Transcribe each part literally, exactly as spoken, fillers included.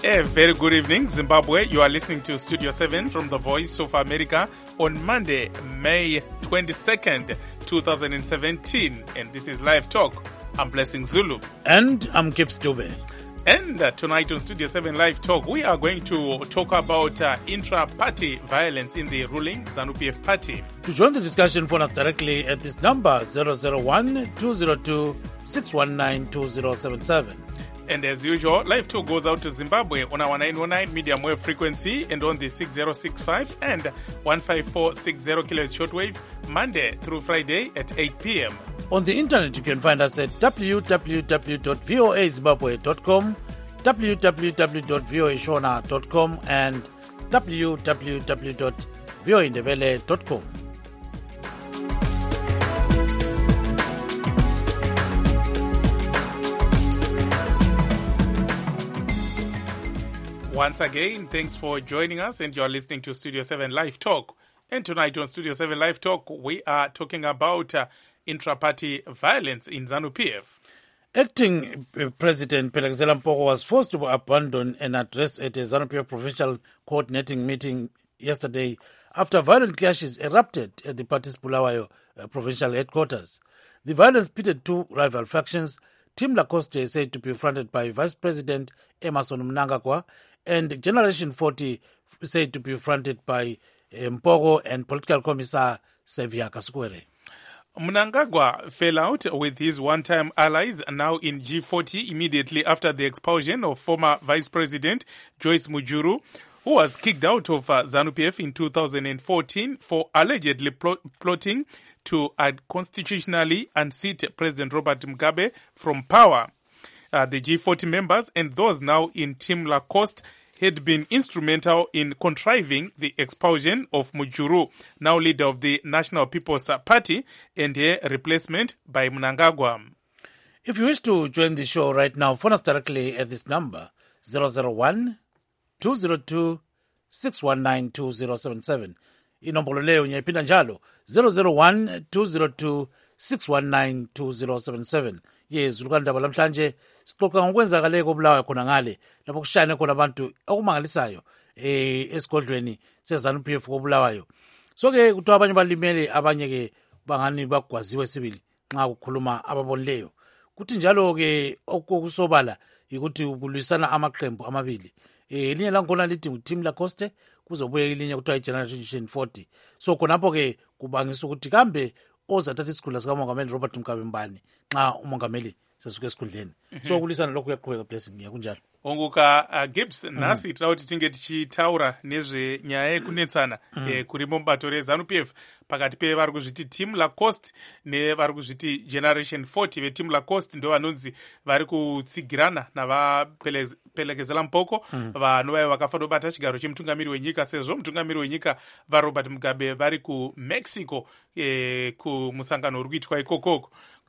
A very good evening, Zimbabwe. You are listening to Studio seven from the Voice of America on Monday, May twenty-second, twenty seventeen. And this is Live Talk. I'm Blessing Zulu. And I'm Gibbs Dube. And uh, tonight on Studio seven Live Talk, we are going to talk about uh, intra-party violence in the ruling ZANU-P F party. To join the discussion, phone us directly at this number, zero zero one, two zero two, six one nine, two zero seven seven. And as usual, Live Talk goes out to Zimbabwe on our nine one nine medium wave frequency and on the six zero six five and one five four six zero kilohertz shortwave, Monday through Friday at eight p.m. On the internet, you can find us at w w w dot voa zimbabwe dot com, w w w dot voa shona dot com, and w w w dot voa indebele dot com. Once again, thanks for joining us, and you're listening to Studio seven Live Talk. And tonight on Studio seven Live Talk, we are talking about uh, intra-party violence in ZANU-P F. Acting President Phelekezela Mpogo was forced to abandon an address at a ZANU-P F provincial coordinating meeting yesterday after violent clashes erupted at the party's Bulawayo uh, provincial headquarters. The violence pitted two rival factions. Team Lacoste is said to be fronted by Vice President Emmerson Mnangagwa, and Generation forty said to be fronted by uh, Mpogo and political commissar Sevia Kasukwere. Mnangagwa fell out with his one-time allies now in G forty immediately after the expulsion of former Vice President Joyce Mujuru, who was kicked out of uh, ZANU-P F in two thousand fourteen for allegedly pl- plotting to unconstitutionally unseat President Robert Mugabe from power. Uh, the G forty members and those now in Team Lacoste had been instrumental in contriving the expulsion of Mujuru, now leader of the National People's Party, and her replacement by Mnangagwa. If you wish to join the show right now, phone us directly at this number, zero zero one, two zero two, six one nine, two zero seven seven. Inombolo leo nyepinda njalo, zero zero one, two zero two, six one nine, two zero seven seven. Yes, ulukanda balamhlanje sixoxa ngokwenzakale kobulawa khona ngale lapho kushane khona abantu okumangalisayo eh esigodlweni seZANU-P F kobulawayo. So ke kuthiwa abanye balimele, abanye ke bangani bagwaziwe sibili nxa kukhuluma ababonileyo. Kuthi njalo ke okusobala ukuthi kulwisana amaqembu amabili. Eh linye langona lithi Team Lacoste kuzobuye ilinye kuthiwa iGeneration forty. So khonapho ke kubangisa ukuthi kambe ozathatha isikhundla sikamongameli Robert Mugabe mbani nxa umongameli sesuke esikhundleni. Mm-hmm. So kulisana lokhu kuyaqhubeka Blessing ngiyakunjalo. Onguka uh, Gibbs mm-hmm. nasi tira kuti tinge tichitaura nezve nyaya yekunetsana mm-hmm. eh, kuri mubato reZANU-P F pakati pe vari kuzviti Team Lacoste nevari kuzviti Generation forty. veTeam Lacoste ndo vanonzi vari kutsigirana navaPhelekezela Mpogo mm-hmm. vanova vakafanira kubata chigaro chemutungamiri wenyika, sezvo mutungamiri wenyika vaRobert Mugabe vari kuMexico eh, kumusangano uri kuitwa ikokoko.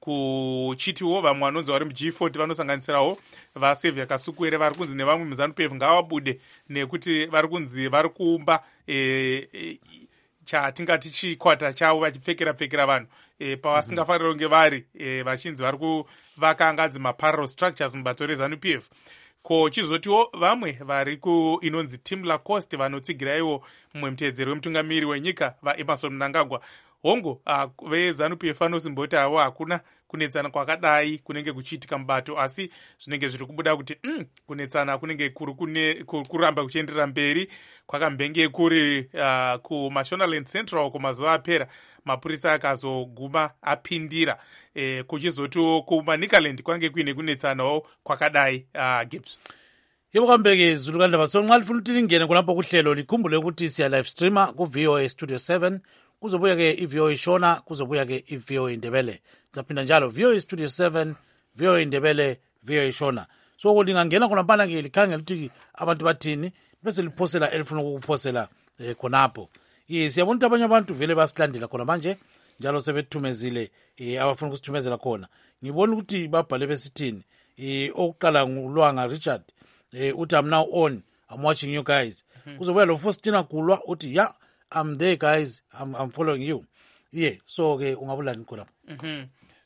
Kuchitiwo vamwe vanonzi vari muG forty vanosanganisirawo vaSevia Kasukwere vari kunzi nevamwe muZANU-P F ngavabude nekuti vari kunzi vari kuumba e, e, chatingati chikwata chavo vachipfekera pfekera vanhu e, pavasingafanira kunge vari e, vachinzi vari kuvaka angadzi maparallel structures mubato reZANU-P F. Ko chizotiwo vamwe vari kuinonzi Team Lacoste vanotsigiraiwo mumwe muteedzeri wemutungamiri wenyika vaEmmerson Mnangagwa. Hongo uh, veZANU-P F vanosimboti avo hakuna kunetsana kwakadai kunenge kuchiitika mubato, asi zvinenge zviri kubuda kuti mm, kunetsana kunenge kuri kune kuramba kuchienderera mberi kwakambenge kuri uh, kuMashonaland Central kumazuva apera mapurisa akazoguma apindira eh, kuchizotiwo kuManicaland kwange kuine kunetsanawo kwakadai uh, Gibbs. Yebo kambeke zulukanda baso nxa lifuna ukuthi lingene khonapho kuhlelo likhumbule ukuthi siya live streamer ku V O A Studio seven, kuzobuya ke i-V O A Shona, kuzobuya ke i-V O A Indebele. Zaphinda njalo V O A Studio seven, V O A Indebele, V O A Shona. So kulingangena khonapha ke likhangela ukuthi abantu bathini bese liphosela elifuna ukuphosela eh, khonapho. Yes, siyabona ukuthi abanye abantu vele basilandela khona manje njalo sebethumezile eh, abafuna ukusithumezela khona. Ngibona ukuthi babhale besithini. Eh okuqala ngulwanga Richard eh uthi I'm now on, I'm watching you guys. Mm-hmm. Kuzobuya lo Faustina Kulwa uthi yeah, I'm there guys, I'm I'm following you. Yeah, so ke ungabulani khona. Mhm.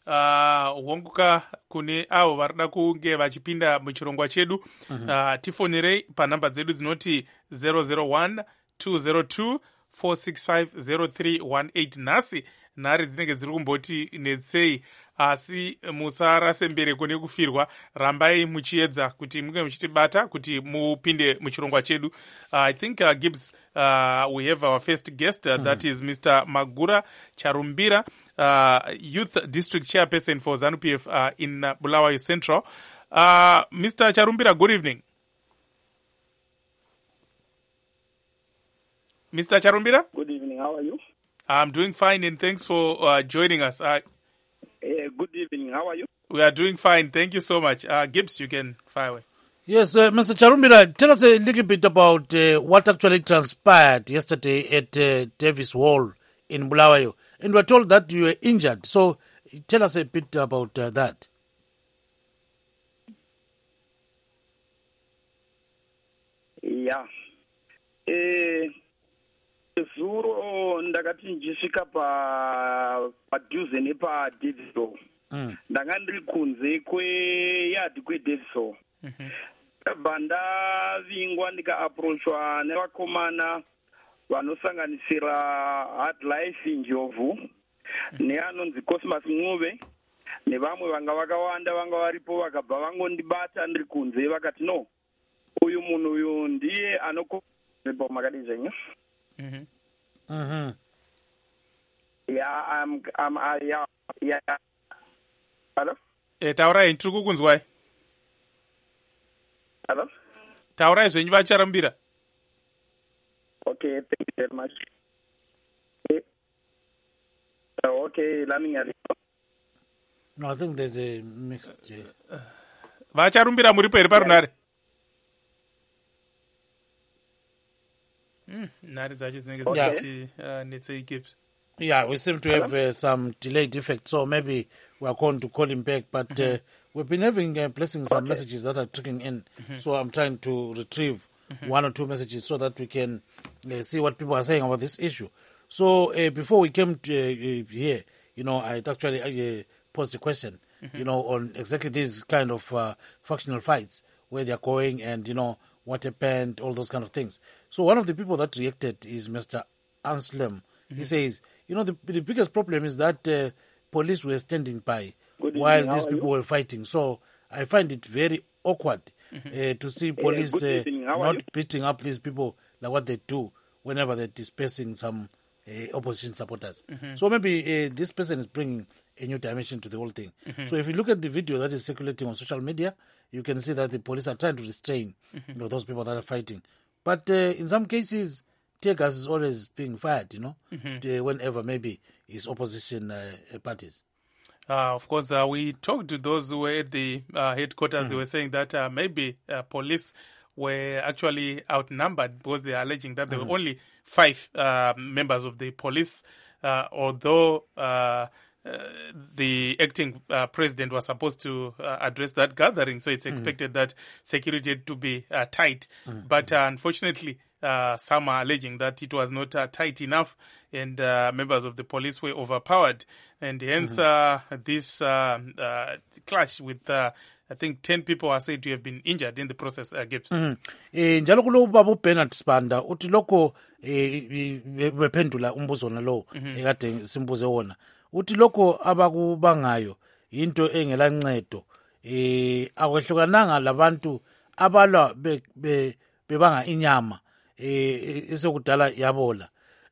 uh, honguka kune avo varida kunge vachipinda muchirongwa chedu. uh, tifonerei panhamba dzedu dzinoti zero zero one two zero two four six five zero three one eight. nhasi nhare dzinenge dziri kumboti netsei, asi musarase mbereko nekufirwa. Rambai muchiedza kuti munge muchitibata kuti mupinde muchirongwa chedu. uh, I think uh, Gibbs, uh, we have our first guest, uh, mm. that is Mister Magura Charumbira, uh, Youth District Chairperson for ZANU P F uh, in uh, Bulawayo Central. Uh, Mister Charumbira, good evening. Mister Charumbira? Good evening, how are you? I'm doing fine, and thanks for uh, joining us. Uh, Uh, good evening. How are you? we are doing fine. Thank you so much. Uh, Gibbs, you can fire away. Yes, uh, Mister Charumbira, tell us a little bit about uh, what actually transpired yesterday at uh, Davis Hall in Bulawayo. And we're told that you were injured. So tell us a bit about uh, that. Yeah. Eh, zuro ndakati njisvika pa padhuze nepa Daviso. Mm. Ndanga ndiri kunze kweyadhi kweDaviso. Ndabva ndavingwa ndikaapproachwa nevakomana vanosanganisira Hard Life Njovu neanonzi Cosmas Ncube nevamwe vanga vakawanda vanga varipo, vakabva vangondibata ndiri kunze vakati no, uyu munhu uyu ndiye anokopa makadi zvenyu. Mhm. Mhm. Yeah, I'm I'm uh, yeah, yeah. Hello? Eh, taurai tiri kukunzwai. Hello? Taurai zvenyu vaCharumbira. Okay, thank you very much. Okay, uh, okay let me hear you. No, I think there's a mixed... Uh, vaCharumbira muripo here parunare? Mm, nhare dzacho dzinenge dzati uh, netsei Gibbs. yeah, we seem to have uh, some delayed effect, so maybe we're going to call him back. But mm-hmm. uh, we've been having uh, blessings and okay. messages that are trickling in. Mm-hmm. So I'm trying to retrieve mm-hmm. one or two messages so that we can uh, see what people are saying about this issue. So uh, before we came to, uh, here, you know, I actually uh, posed a question, mm-hmm. you know, on exactly these kind of uh, factional fights, where they're going and, you know, what happened, all those kind of things. So one of the people that reacted is Mister Anselm. Mm-hmm. He says, you know, the, the biggest problem is that uh, police were standing by while these people were fighting. So I find it very awkward mm-hmm. uh, to see police uh, not beating up these people like what they do whenever they're dispersing some uh, opposition supporters. Mm-hmm. So maybe uh, this person is bringing a new dimension to the whole thing. Mm-hmm. So if you look at the video that is circulating on social media, you can see that the police are trying to restrain mm-hmm. you know, those people that are fighting. But uh, in some cases, tear gas is always being fired, you know, mm-hmm. uh, whenever maybe it's opposition uh, parties. Uh, of course, uh, we talked to those who were at the uh, headquarters. Mm-hmm. They were saying that uh, maybe uh, police were actually outnumbered because they are alleging that there mm-hmm. were only five uh, members of the police, uh, although uh, uh, the acting uh, president was supposed to uh, address that gathering. So it's expected mm-hmm. that security had to be uh, tight. Mm-hmm. But uh, unfortunately, uh, some are alleging that it was not uh, tight enough and uh, members of the police were overpowered. And hence mm-hmm. uh, this uh, uh, clash with... Uh, I think ten people are said to have been injured in the process, uh, Gibbs. Mm-hmm. Eh, njalo kulo baba uBernard Sibanda uthi lokho eh bephendula umbuzo nalo ekade simbuze wona. Uthi lokho abakubangayo into engelancedo eh akwehlukananga labantu abalwa bebanga inyama eh esokudala yabola.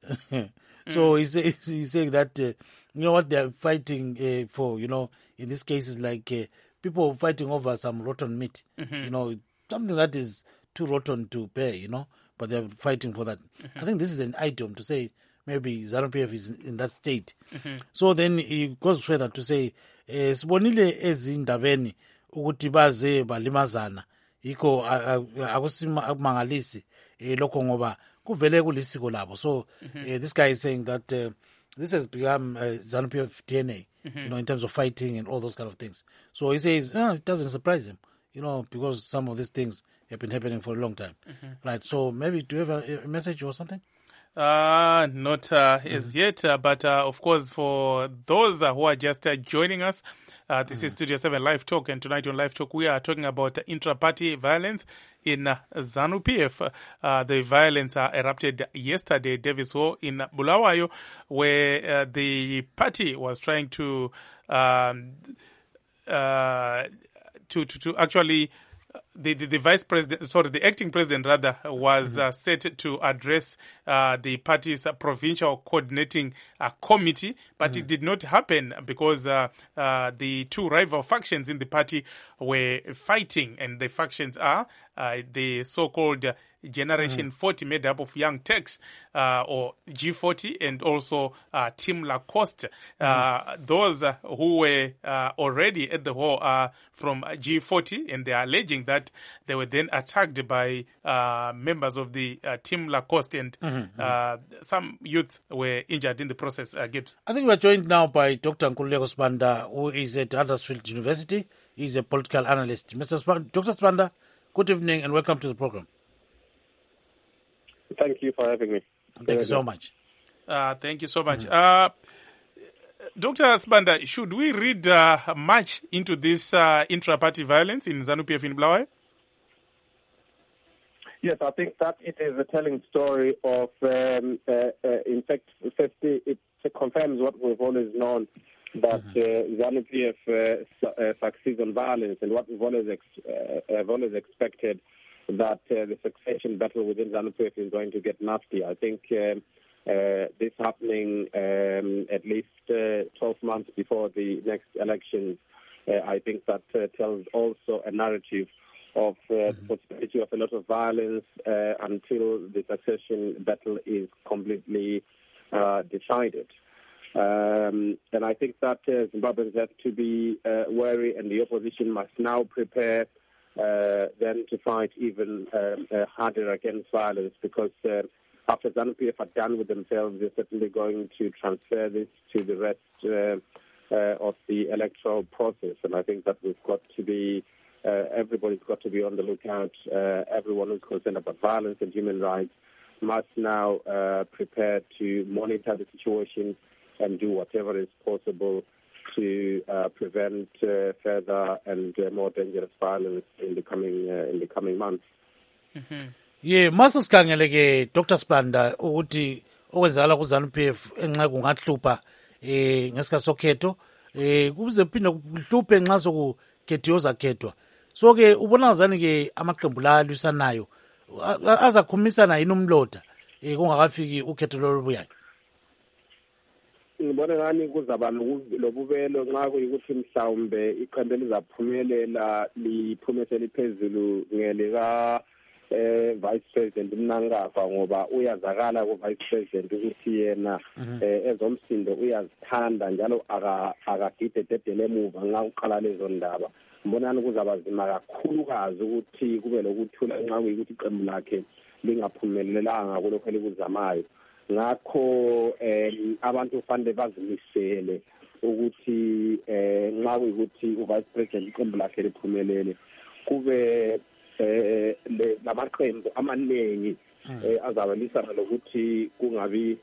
So mm. he says he's saying that uh, you know what they are fighting uh, for, you know, in this case is like uh, people fighting over some rotten meat, mm-hmm. you know, something that is too rotten to bear, you know, but they're fighting for that. Mm-hmm. I think this is an item to say maybe ZANU P F is in that state. Mm-hmm. So then he goes further to say, sibonile ezindabeni ukuthi baze balimazana, yikho akusimangalisi lokho ngoba kuvele kulisiko labo. So mm-hmm. uh, this guy is saying that uh, this has become uh, ZANU P F D N A, mm-hmm. you know, in terms of fighting and all those kind of things. So he says, no, it doesn't surprise him, you know, because some of these things have been happening for a long time. Mm-hmm. Right, so maybe do you have a, a message or something? Uh, not uh, mm-hmm. as yet, uh, but uh, of course, for those uh, who are just uh, joining us, uh, this mm-hmm. is Studio seven Live Talk, and tonight on Live Talk, we are talking about uh, intra-party violence in uh, ZANU-P F. Uh, the violence uh, erupted yesterday, Davis Hall in Bulawayo, where uh, the party was trying to um, uh, to, to to actually. The, the, the vice president, sorry, the acting president rather, was mm-hmm. uh, set to address uh, the party's uh, provincial coordinating uh, committee, but mm-hmm. it did not happen because uh, uh, the two rival factions in the party were fighting, and the factions are uh, the so-called uh, Generation mm-hmm. forty, made up of Young Turks, uh, or G forty, and also uh, Team Lacoste. Uh, mm-hmm. Those uh, who were uh, already at the war are from G forty, and they are alleging that they were then attacked by uh, members of the uh, Team Lacoste, and mm-hmm. uh, some youth were injured in the process. Uh, Gibbs. I think we're joined now by Doctor Nkululeko Sibanda, who is at Huddersfield University. He's a political analyst. Mister Sibanda, Doctor Sibanda, good evening and welcome to the program. Thank you for having me. Thank you so much. Uh, thank you so much. Mm-hmm. Uh, Doctor Sibanda, should we read uh, much into this uh, intra-party violence in ZANU-P F in Bulawayo? Yes, I think that it is a telling story of, um, uh, uh, in fact, firstly, it confirms what we've always known, that mm-hmm. uh, ZANU-P F uh, uh, succeeds on violence, and what we've always, ex- uh, have always expected, that uh, the succession battle within ZANU-P F is going to get nasty. I think um, uh, this happening um, at least uh, twelve months before the next elections, uh, I think that uh, tells also a narrative of uh, mm-hmm. the possibility of a lot of violence uh, until the succession battle is completely uh, decided. Um, and I think that uh, Zimbabweans have to be uh, wary, and the opposition must now prepare Uh, then to fight even uh, uh, harder against violence, because uh, after ZANU-P F are done with themselves, they're certainly going to transfer this to the rest uh, uh, of the electoral process. And I think that we've got to be, uh, everybody's got to be on the lookout. Uh, everyone who's concerned about violence and human rights must now uh, prepare to monitor the situation and do whatever is possible to uh, prevent uh, further and uh, more dangerous violence in the coming uh, in the coming months. Mm-hmm. Yeah, mase sikhangele ke Doctor Sibanda ukuthi okwenzakala ku ZANU-P F enxa kungahlupha eh ngesikhathi sokhetho eh kuze phinde kuhluphe nxa sokukhethiwe zakhethwa. So ke ubona ngazani ke amaqembu la lwisanayo azakhumisana yini umloda eh kungakafiki ukhetho lolubuyayo. Ngibona ngani kuzaba lobubelo nxa kuyikuthi mhlawumbe iqembu lizaphumelela liphumisele phezulu ngelika eh vice president Mnangagwa, ngoba uyazakala ku vice president ukuthi yena ezomsindo uyazithanda njalo akagidededele emuva nxa uqala lezo ndaba. Ngibonani kuzaba zima kakhulukazi ukuthi kube lokuthula nxa kuyikuthi iqembu lakhe lingaphumelelanga kulokho elikuzamayo. Ngakho um abantu kufanele bazimisele ukuthi um nxa kuyikuthi uvice president iqembu lakhe liphumelele, kube um lamaqembu amaningi azabalisana lokuthi kungabi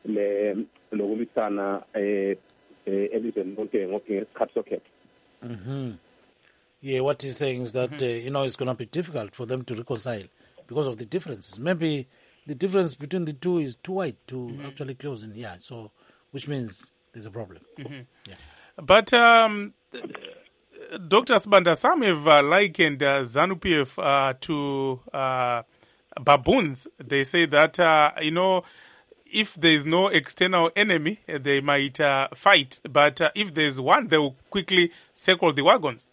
lokulisana um elizweni lonke ngesikhathi sokhetho. Mm-hmm. Yeah, what he's saying is that mm-hmm. uh, you know, it's going to be difficult for them to reconcile because of the differences. Maybe the difference between the two is too wide to mm-hmm. actually close in. Yeah, so which means there's a problem. Mm-hmm. Yeah. But um, Doctor Sibanda, some have uh, likened uh, ZANU-P F uh, to uh, baboons. They say that uh, you know, if there is no external enemy, they might uh, fight. But uh, if there is one, they will quickly circle the wagons.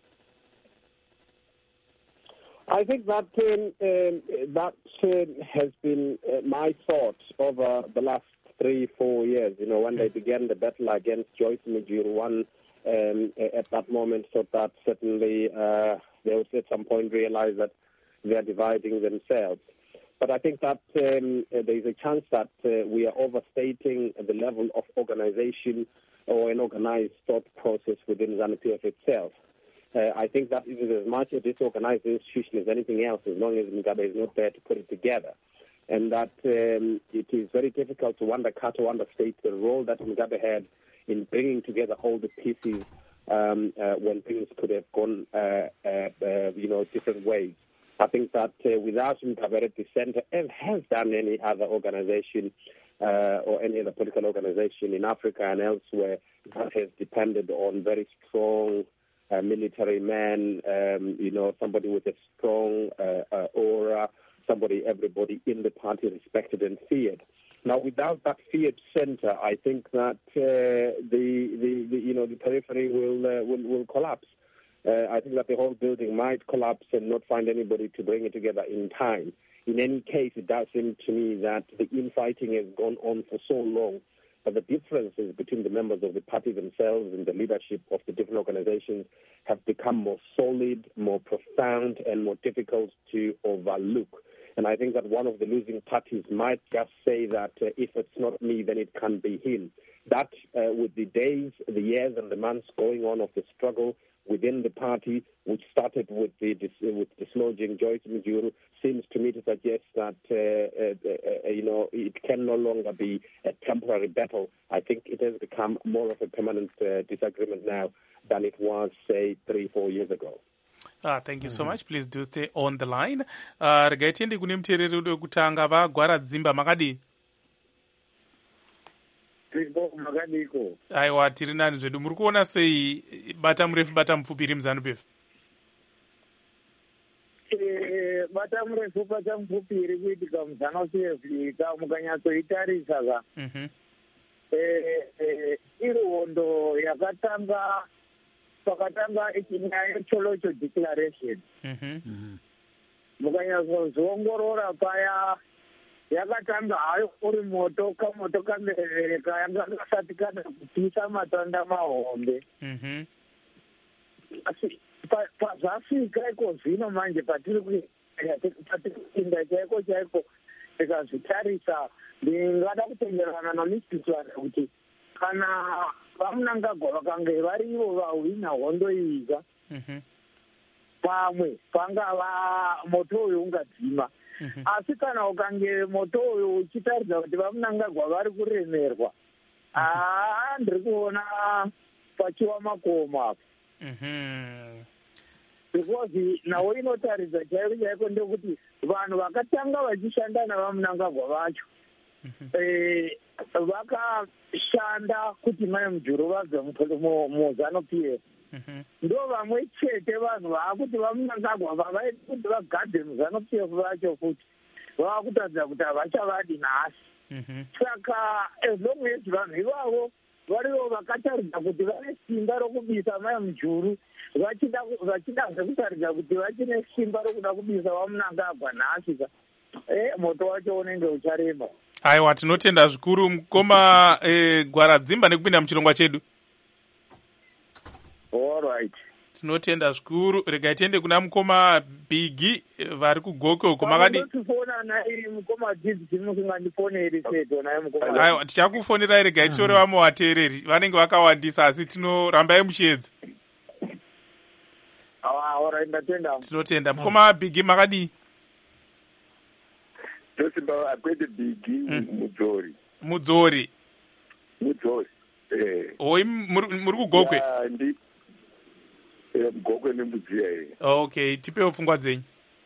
I think that um, um, that um, has been uh, my thought over the last three, four years. You know, when they began the battle against Joyce Mujuru, one um, at that moment thought that certainly uh, they would at some point realize that they are dividing themselves. But I think that um, there is a chance that uh, we are overstating the level of organization or an organized thought process within ZANU-P F itself. Uh, I think that it is as much a disorganized institution as anything else, as long as Mugabe is not there to put it together. and that um, it is very difficult to undercut or understate the role that Mugabe had in bringing together all the pieces um, uh, when things could have gone, uh, uh, uh, you know, different ways. I think that uh, without Mugabe at the center, as has done any other organization uh, or any other political organization in Africa and elsewhere, that has depended on very strong uh, military men, um, you know, somebody with a strong uh, uh, aura, somebody everybody in the party respected and feared. Now, without that feared center, I think that uh, the, the, the you know the periphery will uh, will, will collapse. Uh, I think that the whole building might collapse and not find anybody to bring it together in time. In any case, it does seem to me that the infighting has gone on for so long, but the differences between the members of the party themselves and the leadership of the different organizations have become more solid, more profound, and more difficult to overlook. And I think that one of the losing parties might just say that uh, if it's not me, then it can be him. That, uh, with the days, the years, and the months going on of the struggle within the party, which started with the with dislodging Joyce Mujuru, seems to me to suggest that uh, uh, uh, you know it can no longer be a temporary battle. I think it has become more of a permanent uh, disagreement now than it was, say, three, four years ago. Ah, thank you so much. Please do stay on the line. Uh, regai tiende kune muteereri udo kutanga vagwara dzimba makadii? Makadiko. Aiwa, tiri nani zvedu. Muri kuona sei bata murefu bata mupfupi iri muZANU-P F? Eh, bata murefu bata mupfupi iri kuitika muZANU-P F ka mukanyatsoitarisa ka. Mhm. Eh, eh, iri hondo yakatanga pakatanga ichinyaya cholocho declaration. Mhm. Mukanyatsoongorora paya yakatanga hayo uri moto kamoto kamerereka yanga kasati kana kupisa matanda mahombe. Mhm. Asi pazafika iko zvino manje patiri kuinda chaiko chaiko tikazvitarisa ndingada kutenderana namisiswana kuti kana vamunangagwa vakange varivo vahwina hondo iyiga pamwe pangava moto uyu ungadzima. Asi kana ukange moto uyu uchitaridza kuti vamunangagwa vari kuremerwa, haa ndiri kuona pachiwa makomo apo. Because nawo inotaridza chaiko chaiko ndekuti vanhu vakatanga vachishanda navamunangagwa vacho vakashanda kuti Mai Mujuru vabve muZANU-P F. Ndo vamwe chete vanhu vaakuti vamunangagwa vavaiti kuti vagadhe muZANU-P F vacho futi vaakutaridza kuti havachavadi nhasi. Saka as long as vanhu ivavo varivo vakataridza kuti vane simba rokubisa Mai Mujuru, vachidazve kutaridza kuti vachine simba rokuda kubisa vamunangagwa nhasi ka, eh moto wacho unenge ucharema. Aiwa, tinotenda zvikuru mukoma eh, gwara dzimba nekupinda muchirongwa chedu. All right. Tinotenda zvikuru. Regai tiende kuna mukoma Bigi vari kugoko uko makadi. Tifona naye mukoma Bigi timusingandifone iri seto naye mukoma. Aiwa, tichakufonera regai tore vamwe vateereri vanenge vakawandisa asi tinorambai muchiedza. Ah, all right, ndatenda. Tinotenda mukoma Bigi makadi. Tosimba akwete Bigi mudzori. Mudzori. Mudzori. Eh. Oi muri kugokwe. Ya ndi eh gokwe nemudziya eh. Okay, tipewo pfungwa dzenyu.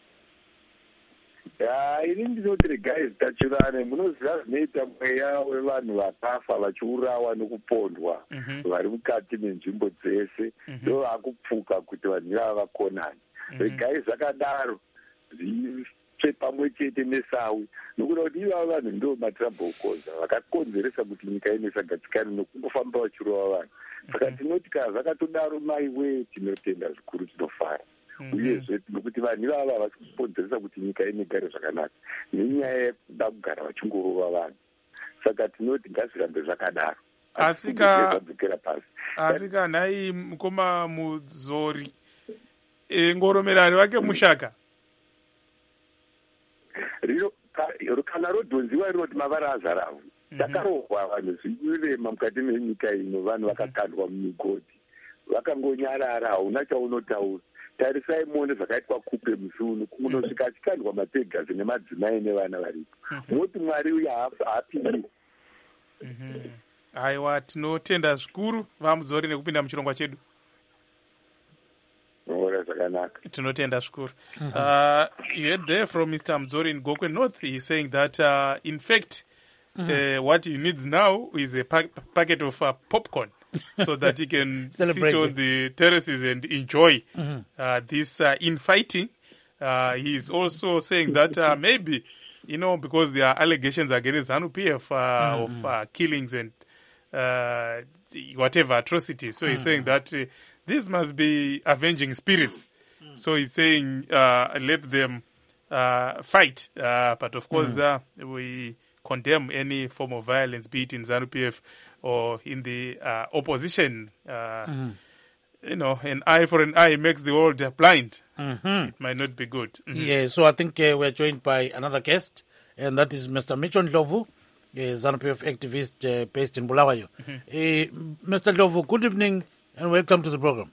Ya ini ndinoti guys tachirane munoziva zvinoita mweya wevanhu vakafa vachiurawa nekupondwa vari mukati menzvimbo dzese ndo vakupfuka kuti vanhu ava vakonani. Regai zvakadaro pamwe chete nesawi nokuda kuti ivava vanhu ndo matrouble causer vakakonzeresa kuti nyika ine isagadzikane nekungofamba vachirova vanhu. Saka tinoti kana zvakatodaro maiwe tinotenda zvikuru tinofara. Uyezve nokuti vanhu ivava havasi kuponzeresa kuti nyika ine igare zvakanaka nenyaya yekuda kugara vachingorova vanhu. Saka tinoti ngazvirambe zvakadaro. Asika asika nhai mukoma Mudzori e, ngoromerani vake mushaka riro kana rodhonziwa rinoti mavara azaravu takarohwa vanhu zvikurema mukati menyika ino vanhu vakakandwa mumigodhi vakangonyarara hauna chaunotaura. Tarisai muone zvakaitwa kupe musunu kunosvika achikandwa mapegazi nemadzimai nevana varipo. Moti Mwari uyu haapiri. Aiwa, tinotenda zvikuru vamudzori nekupinda muchirongwa chedu. Tinotenda zvikuru. Uh, you heard there from Mister Mdzori in Gokwe North. He's saying that uh, in fact mm-hmm. uh, what he needs now is a pa- packet of uh, popcorn so that he can sit on the terraces and enjoy mm-hmm. uh, this uh, infighting. Uh, he's also saying that uh, maybe, you know, because there are allegations against ZANU-P F uh, mm-hmm. of uh, killings and uh, whatever atrocities. So mm-hmm. he's saying that uh, this must be avenging spirits. Mm. So he's saying, uh, let them uh, fight. Uh, but of course, mm. uh, we condemn any form of violence, be it in ZANU-P F or in the uh, opposition. Uh, mm. You know, an eye for an eye makes the world blind. Mm-hmm. It might not be good. Mm-hmm. Yeah, so I think uh, we're joined by another guest, and that is Mister Mitchell Ndlovu, a ZANU-P F activist uh, based in Bulawayo. Mm-hmm. Uh, Mister Ndlovu, good evening. And welcome to the program.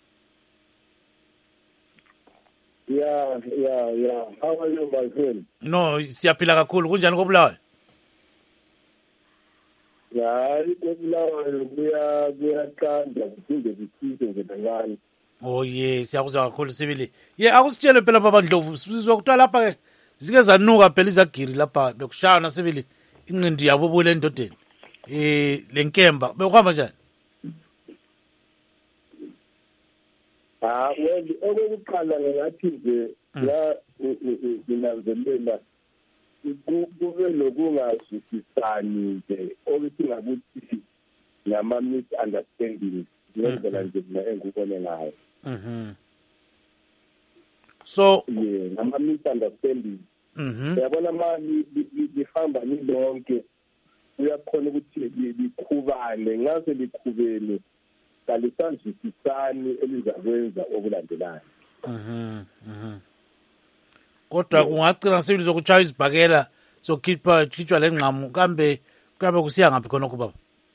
Yeah, yeah, yeah. How are you, my friend? No, siyaphila kakhulu. Kunjani koBulawayo? Yeah, koBulawayo kuya kuyaqanda kuphinde kusise nje kancane. Oh yeah, siyakuzwa kakhulu sibili. Yeah, akusitshele phela baba Ndlovu. Sizwa kuthiwa lapha ke zike zanuka phela izagiri lapha bekushayana sibili inqindi yabo bule endodeni. Eh lenkemba bekuhamba njani? Ah, well, okokuqala ngathi nje la nginanzelela kube lokungazwisisani nje okusingakuthi nama misunderstandings ngendlela nje mina engikubone ngayo. Mhm. So yeah, nama misunderstandings. Mhm. Yabona mali lihamba nilonke uyakhona ukuthi likhubane ngaze likhubene kalisazwisisani elizakwenza okulandelayo. Mhm. Mhm. Kodwa kungacina sibili zokuchaya izibhakela sokhipha khitshwa lengqamu kambe kambe kusiya ngaphi khona kubaba?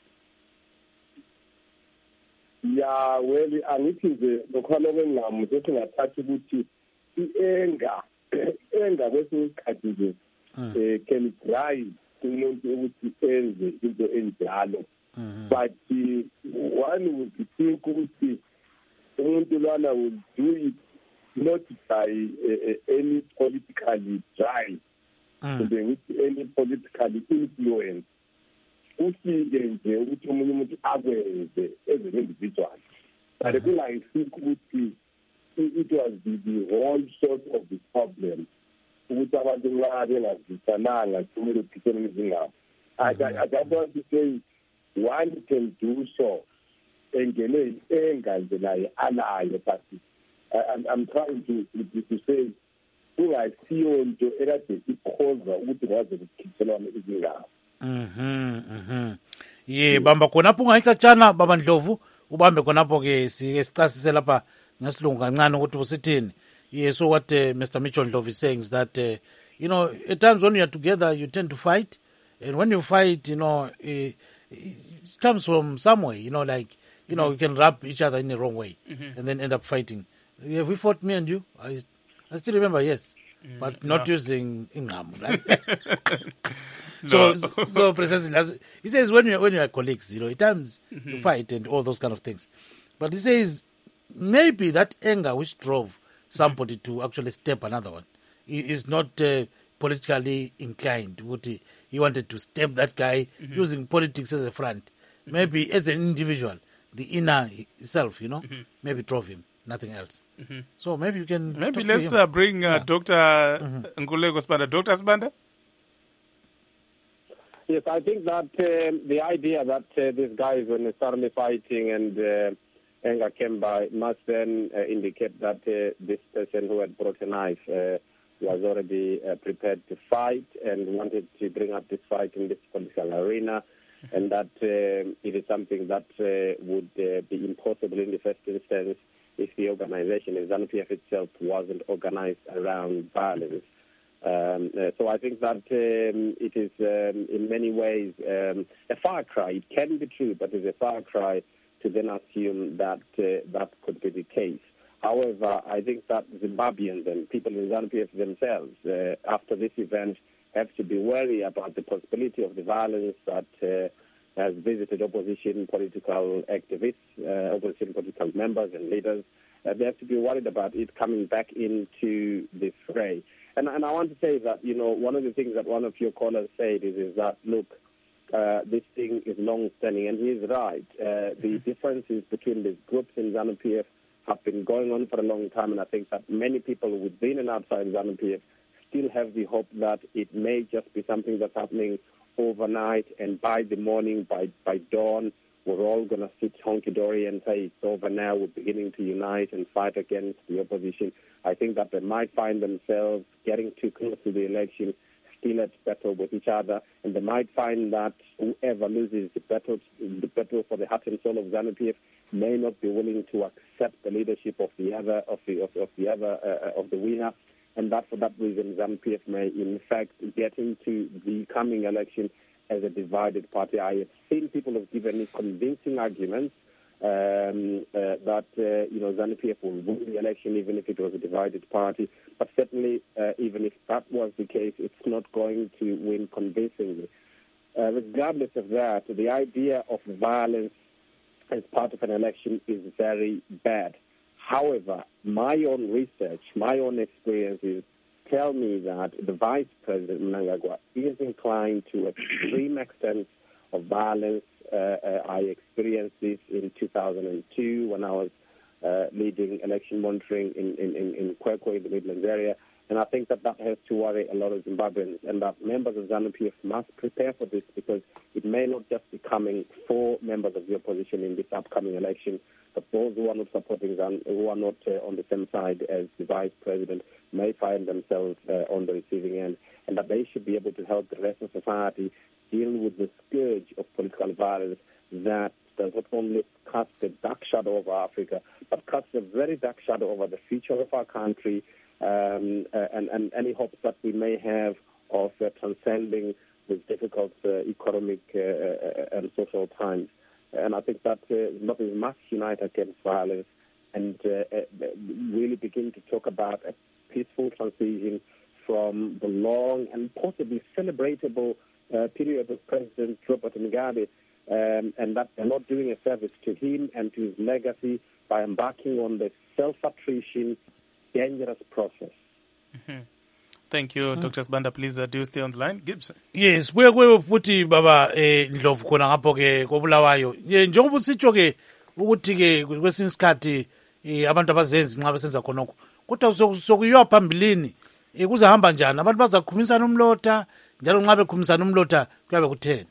Ya well angithi nje lokhona kwengqamu sethi ngathatha ukuthi ienga enga kwesikhathi nje eh can drive umuntu ukuthi enze into enjalo. Mm-hmm. But uh, one would think ukuthi umuntu lwana will do it not by uh, any politically drive, mm. any political influence. Usike nje ukuthi umuntu umuntu akwenze as an individual. But mm-hmm. I think ukuthi it was the, the whole source of the problem. Ukuthi abantu nxa bengazisananga kumele uphithene izingabo. I just want to say one can do so engene enganze naye alayo, but I'm, I'm trying to, to, to say kungasiyo nto ekade ikhoza ukuthi ngaze kukhithelwane izingabo. Mhm mhm ye bamba khonapho ungayikatshana baba Ndlovu ubambe khonapho ke sike sicasise lapha ngesilungu kancane ukuthi usithini. Yeah, so what uh, Mister Mitchell Ndlovu is saying is that uh, you know, at times when you are together you tend to fight, and when you fight, you know, uh, it comes from somewhere, you know, like, you know, mm-hmm. you can rub each other in the wrong way, mm-hmm. and then end up fighting. Have we fought, me and you? I I still remember, yes, mm, but not no. using ingam, right? no. So, so precisely, he says when you when you are colleagues, you know, at times mm-hmm. you fight and all those kind of things. But he says maybe that anger which drove somebody mm-hmm. to actually step another one is not uh, politically inclined. He wanted to step that guy mm-hmm. using politics as a front. Mm-hmm. Maybe as an individual, the inner self, you know, mm-hmm. maybe drove him, nothing else. Mm-hmm. So maybe you can... Maybe let's uh, bring uh, yeah. Doctor Mm-hmm. Nkululeko Sibanda. Doctor Sibanda? Yes, I think that uh, the idea that uh, these guys, when they started fighting and uh, anger came by, must then uh, indicate that uh, this person who had brought a knife uh, was already uh, prepared to fight and wanted to bring up this fight in this political arena, mm-hmm. and that uh, it is something that uh, would uh, be impossible in the first instance if the organization, if ZANU-P F itself, wasn't organized around violence. Um, uh, so I think that um, it is um, in many ways um, a far cry. It can be true, but it's a far cry to then assume that uh, that could be the case. However, I think that Zimbabweans and people in ZANU-P F themselves, uh, after this event, have to be wary about the possibility of the violence that uh, has visited opposition political activists, uh, opposition political members and leaders. Uh, they have to be worried about it coming back into the fray. And, and I want to say that, you know, one of the things that one of your callers said is, is that, look, uh, this thing is long-standing, and he is right. Uh, the differences between these groups in ZANU-P F have been going on for a long time, and I think that many people within and outside ZANU-P F still have the hope that it may just be something that's happening overnight, and by the morning, by, by dawn, we're all going to sit honky-dory and say it's over now, we're beginning to unite and fight against the opposition. I think that they might find themselves getting too close to the election, still at battle with each other, and they might find that whoever loses the battle, the battle for the heart and soul of ZANU-P F may not be willing to accept the leadership of the other, of the, of, of the other, uh, of the winner, and that for that reason ZANU-P F may in fact get into the coming election as a divided party. I have seen people have given convincing arguments um, uh, that uh, you know ZANU-P F will win the election even if it was a divided party. But certainly, uh, even if that was the case, it's not going to win convincingly. Uh, regardless of that, the idea of violence as part of an election is very bad. However, my own research, my own experiences tell me that the Vice President Mnangagwa is inclined to extreme extent of violence. Uh, uh, I experienced this in two thousand two when I was uh, leading election monitoring in, in, in, in Kwekwe, in the Midlands area, and I think that that has to worry a lot of Zimbabweans, and that members of ZANU-P F must prepare for this, because it may not just be coming for members of the opposition in this upcoming election, but those who are not supporting ZANU, who are not uh, on the same side as the Vice President, may find themselves uh, on the receiving end, and that they should be able to help the rest of society deal with the scourge of political violence that does not only cast a dark shadow over Africa, but casts a very dark shadow over the future of our country, um, uh, and, and any hopes that we may have of uh, transcending these difficult uh, economic uh, uh, and social times. And I think that uh, Zimbabwe must unite against violence and uh, uh, really begin to talk about a peaceful transition from the long and possibly celebratable uh, period of President Robert Mugabe, um, and that they're not doing a service to him and to his legacy by embarking on the self-attrition, dangerous process. Mm-hmm. Thank you, mm-hmm. Doctor Sibanda. Please uh, do stay on the line. Gibson. Yes, we kwe futhi baba eh Ndlovu khona ngapho ke kobulawayo. Ye njengoba usitsho ke ukuthi ke kwesinye isikhathi eh abantu abazenzi nxa besenza khonokho. Kodwa sokuyiwa phambilini eh kuzahamba njani? Abantu bazakhumisana umlotha njalo nxa bekhumisana umlotha kuyabe kutheni?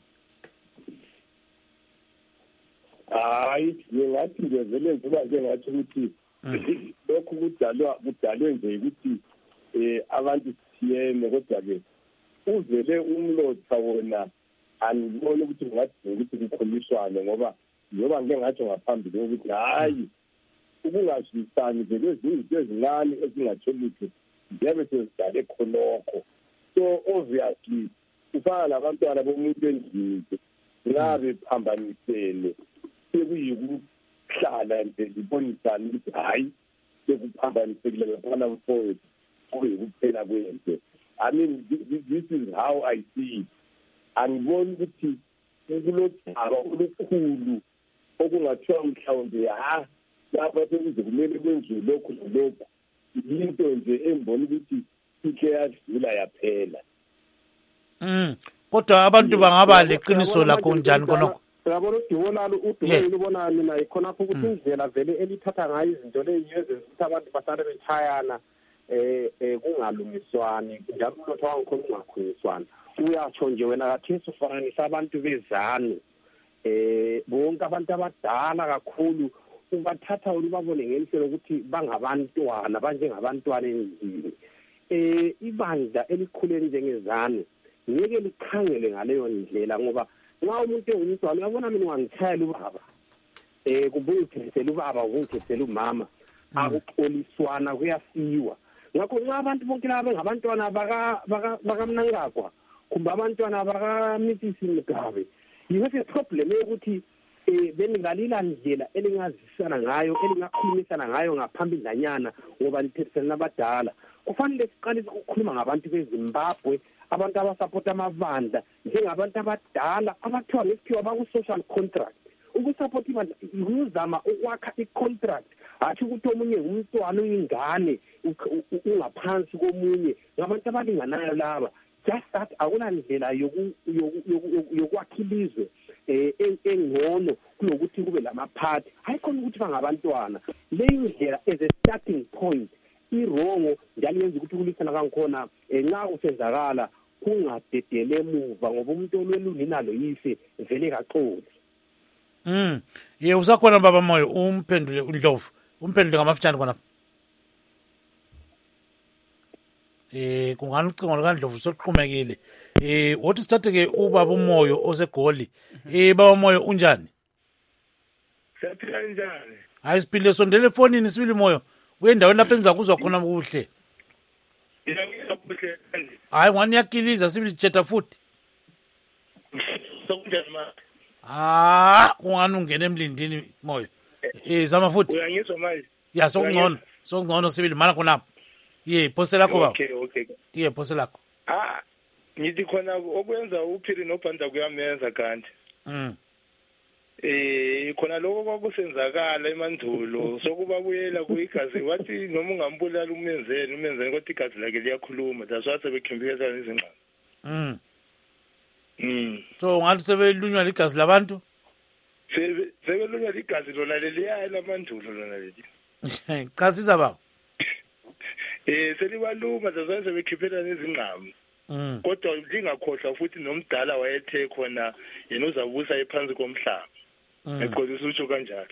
Hayi, ngingathi nje vele ngiba njengathi ukuthi lokhu kudalwa kudalwe nje ukuthi eh abantu siyeme, kodwa ke uvele umlotha wona angiboni ukuthi kungadinga ukuthi kukholiswane, ngoba njengoba ngike ngatsho ngaphambili ukuthi hayi ukungazwisani nje lezinto ezincane ezingatholiki njengoba sezidale khonokho. So obviously ufana labantwana bomuntu endlini ngabe phambanisene sekuyikuhlala nje libonisana ukuthi hayi sekuphambanisekile ngaphandle mfowethu kuyikuphela kwento. I mean, this is how I see it. Angiboni ukuthi kulodaba olukhulu okungathiwa mhlawumbe ha lapha sekuze kumele kwenziwe lokhu lokhu, into nje embona ukuthi ikhe yadlula yaphela. Mm. Kodwa abantu bangaba leqiniso lakho njani khonokho? Yabona udibonalo udibonalo ubona mina ikhonapho ukuthi indlela vele elithatha ngayo izinto leziyenze ukuthi abantu basale bechayana eh eh kungalungiswani njalo umlotha wangikhona ungakhunyiswana. Uyatsho nje wena kathesi ufananisa abantu bezanu eh bonke abantu abadala kakhulu ubathatha ubabone ngendlela ukuthi bangabantwana banjengabantwana endlini. Eh ibandla elikhuleni njengezanu ngeke likhangele ngaleyo ndlela, ngoba nxa umuntu engumntwana uyabona mina ngangithayela ubaba eh kubuye uthethela ubaba ungithethela umama akuxoliswana kuyasiwa. Ngakho nxa abantu bonke laba ngabantwana baka baka Mnangagwa kumbe abantwana baka Misisi Mugabe, you have a problem yokuthi eh beningalila ndlela elingazisana ngayo elingakhulumisana ngayo ngaphambili lanyana ngoba lithethisana nabadala kufanele siqale ukukhuluma ngabantu beZimbabwe abantu abasupporta amavandla njengabantu abadala abathiwa ngesikhiwa baku-social contract ukusupport ibandla ukuzama ukwakha i-contract athi ukuthi omunye ngumntwana uyingane ungaphansi komunye ngabantu abalinganayo laba just that akunandlela yokwakhilizwe engcono kunokuthi kube lamaphathi hayikhona ukuthi bangabantwana le indlela as a starting point irongo njalo yenza ukuthi kulisana kangikhona nxa usenzakala kungadedele emuva ngoba umuntu olwelunina yise vele kaxoli. Mm. Ye usakhona baba Moyo umphendule uNdlovu. Umphendule ngamafutshane khona. Eh kungani ucingo likaNdlovu soqhumekile. Eh wothi sithathe ke ubaba uMoyo osegoli. Eh baba Moyo unjani? Siyaphila njani? Hayi siphile sondele efonini sibili Moyo. Kuyendaweni lapha enza kuzwa khona kuhle. Ngiyakuzwa kuhle kanti. Hayi ngani yakiliza sibili tsheta futhi. Sokunjani ma? Ah, kungani ungena emlindini Moyo. Eh zama futhi. Uyangizwa manje? Ya sokungcono. Sokungcono sibili mana khona. Ye phose lakho baba. Okay, okay. Ye phose lakho. Ah, ngithi khona okwenza uphiri nobhanda kuyamenza kanti. Mm. Eh khona lokho kwakusenzakala emandulo sokubabuyela kuigazi wathi noma ungambulala umenzeni umenzeni kodwa igazi lakhe liyakhuluma daswase bekhimbikeza izingqala. Mm. Mm. So ngathi sebelunywa ligazi labantu? Sebe sebelunywa ligazi lona leliya lamandulo lona leli. Chasisa baba. Eh selibaluma daswase bekhiphela nezingqamu. Mm. Kodwa lingakhohlwa futhi nomdala wayethe khona yena uzabusa ephansi komhlaba. Eqolisa utsho kanjalo.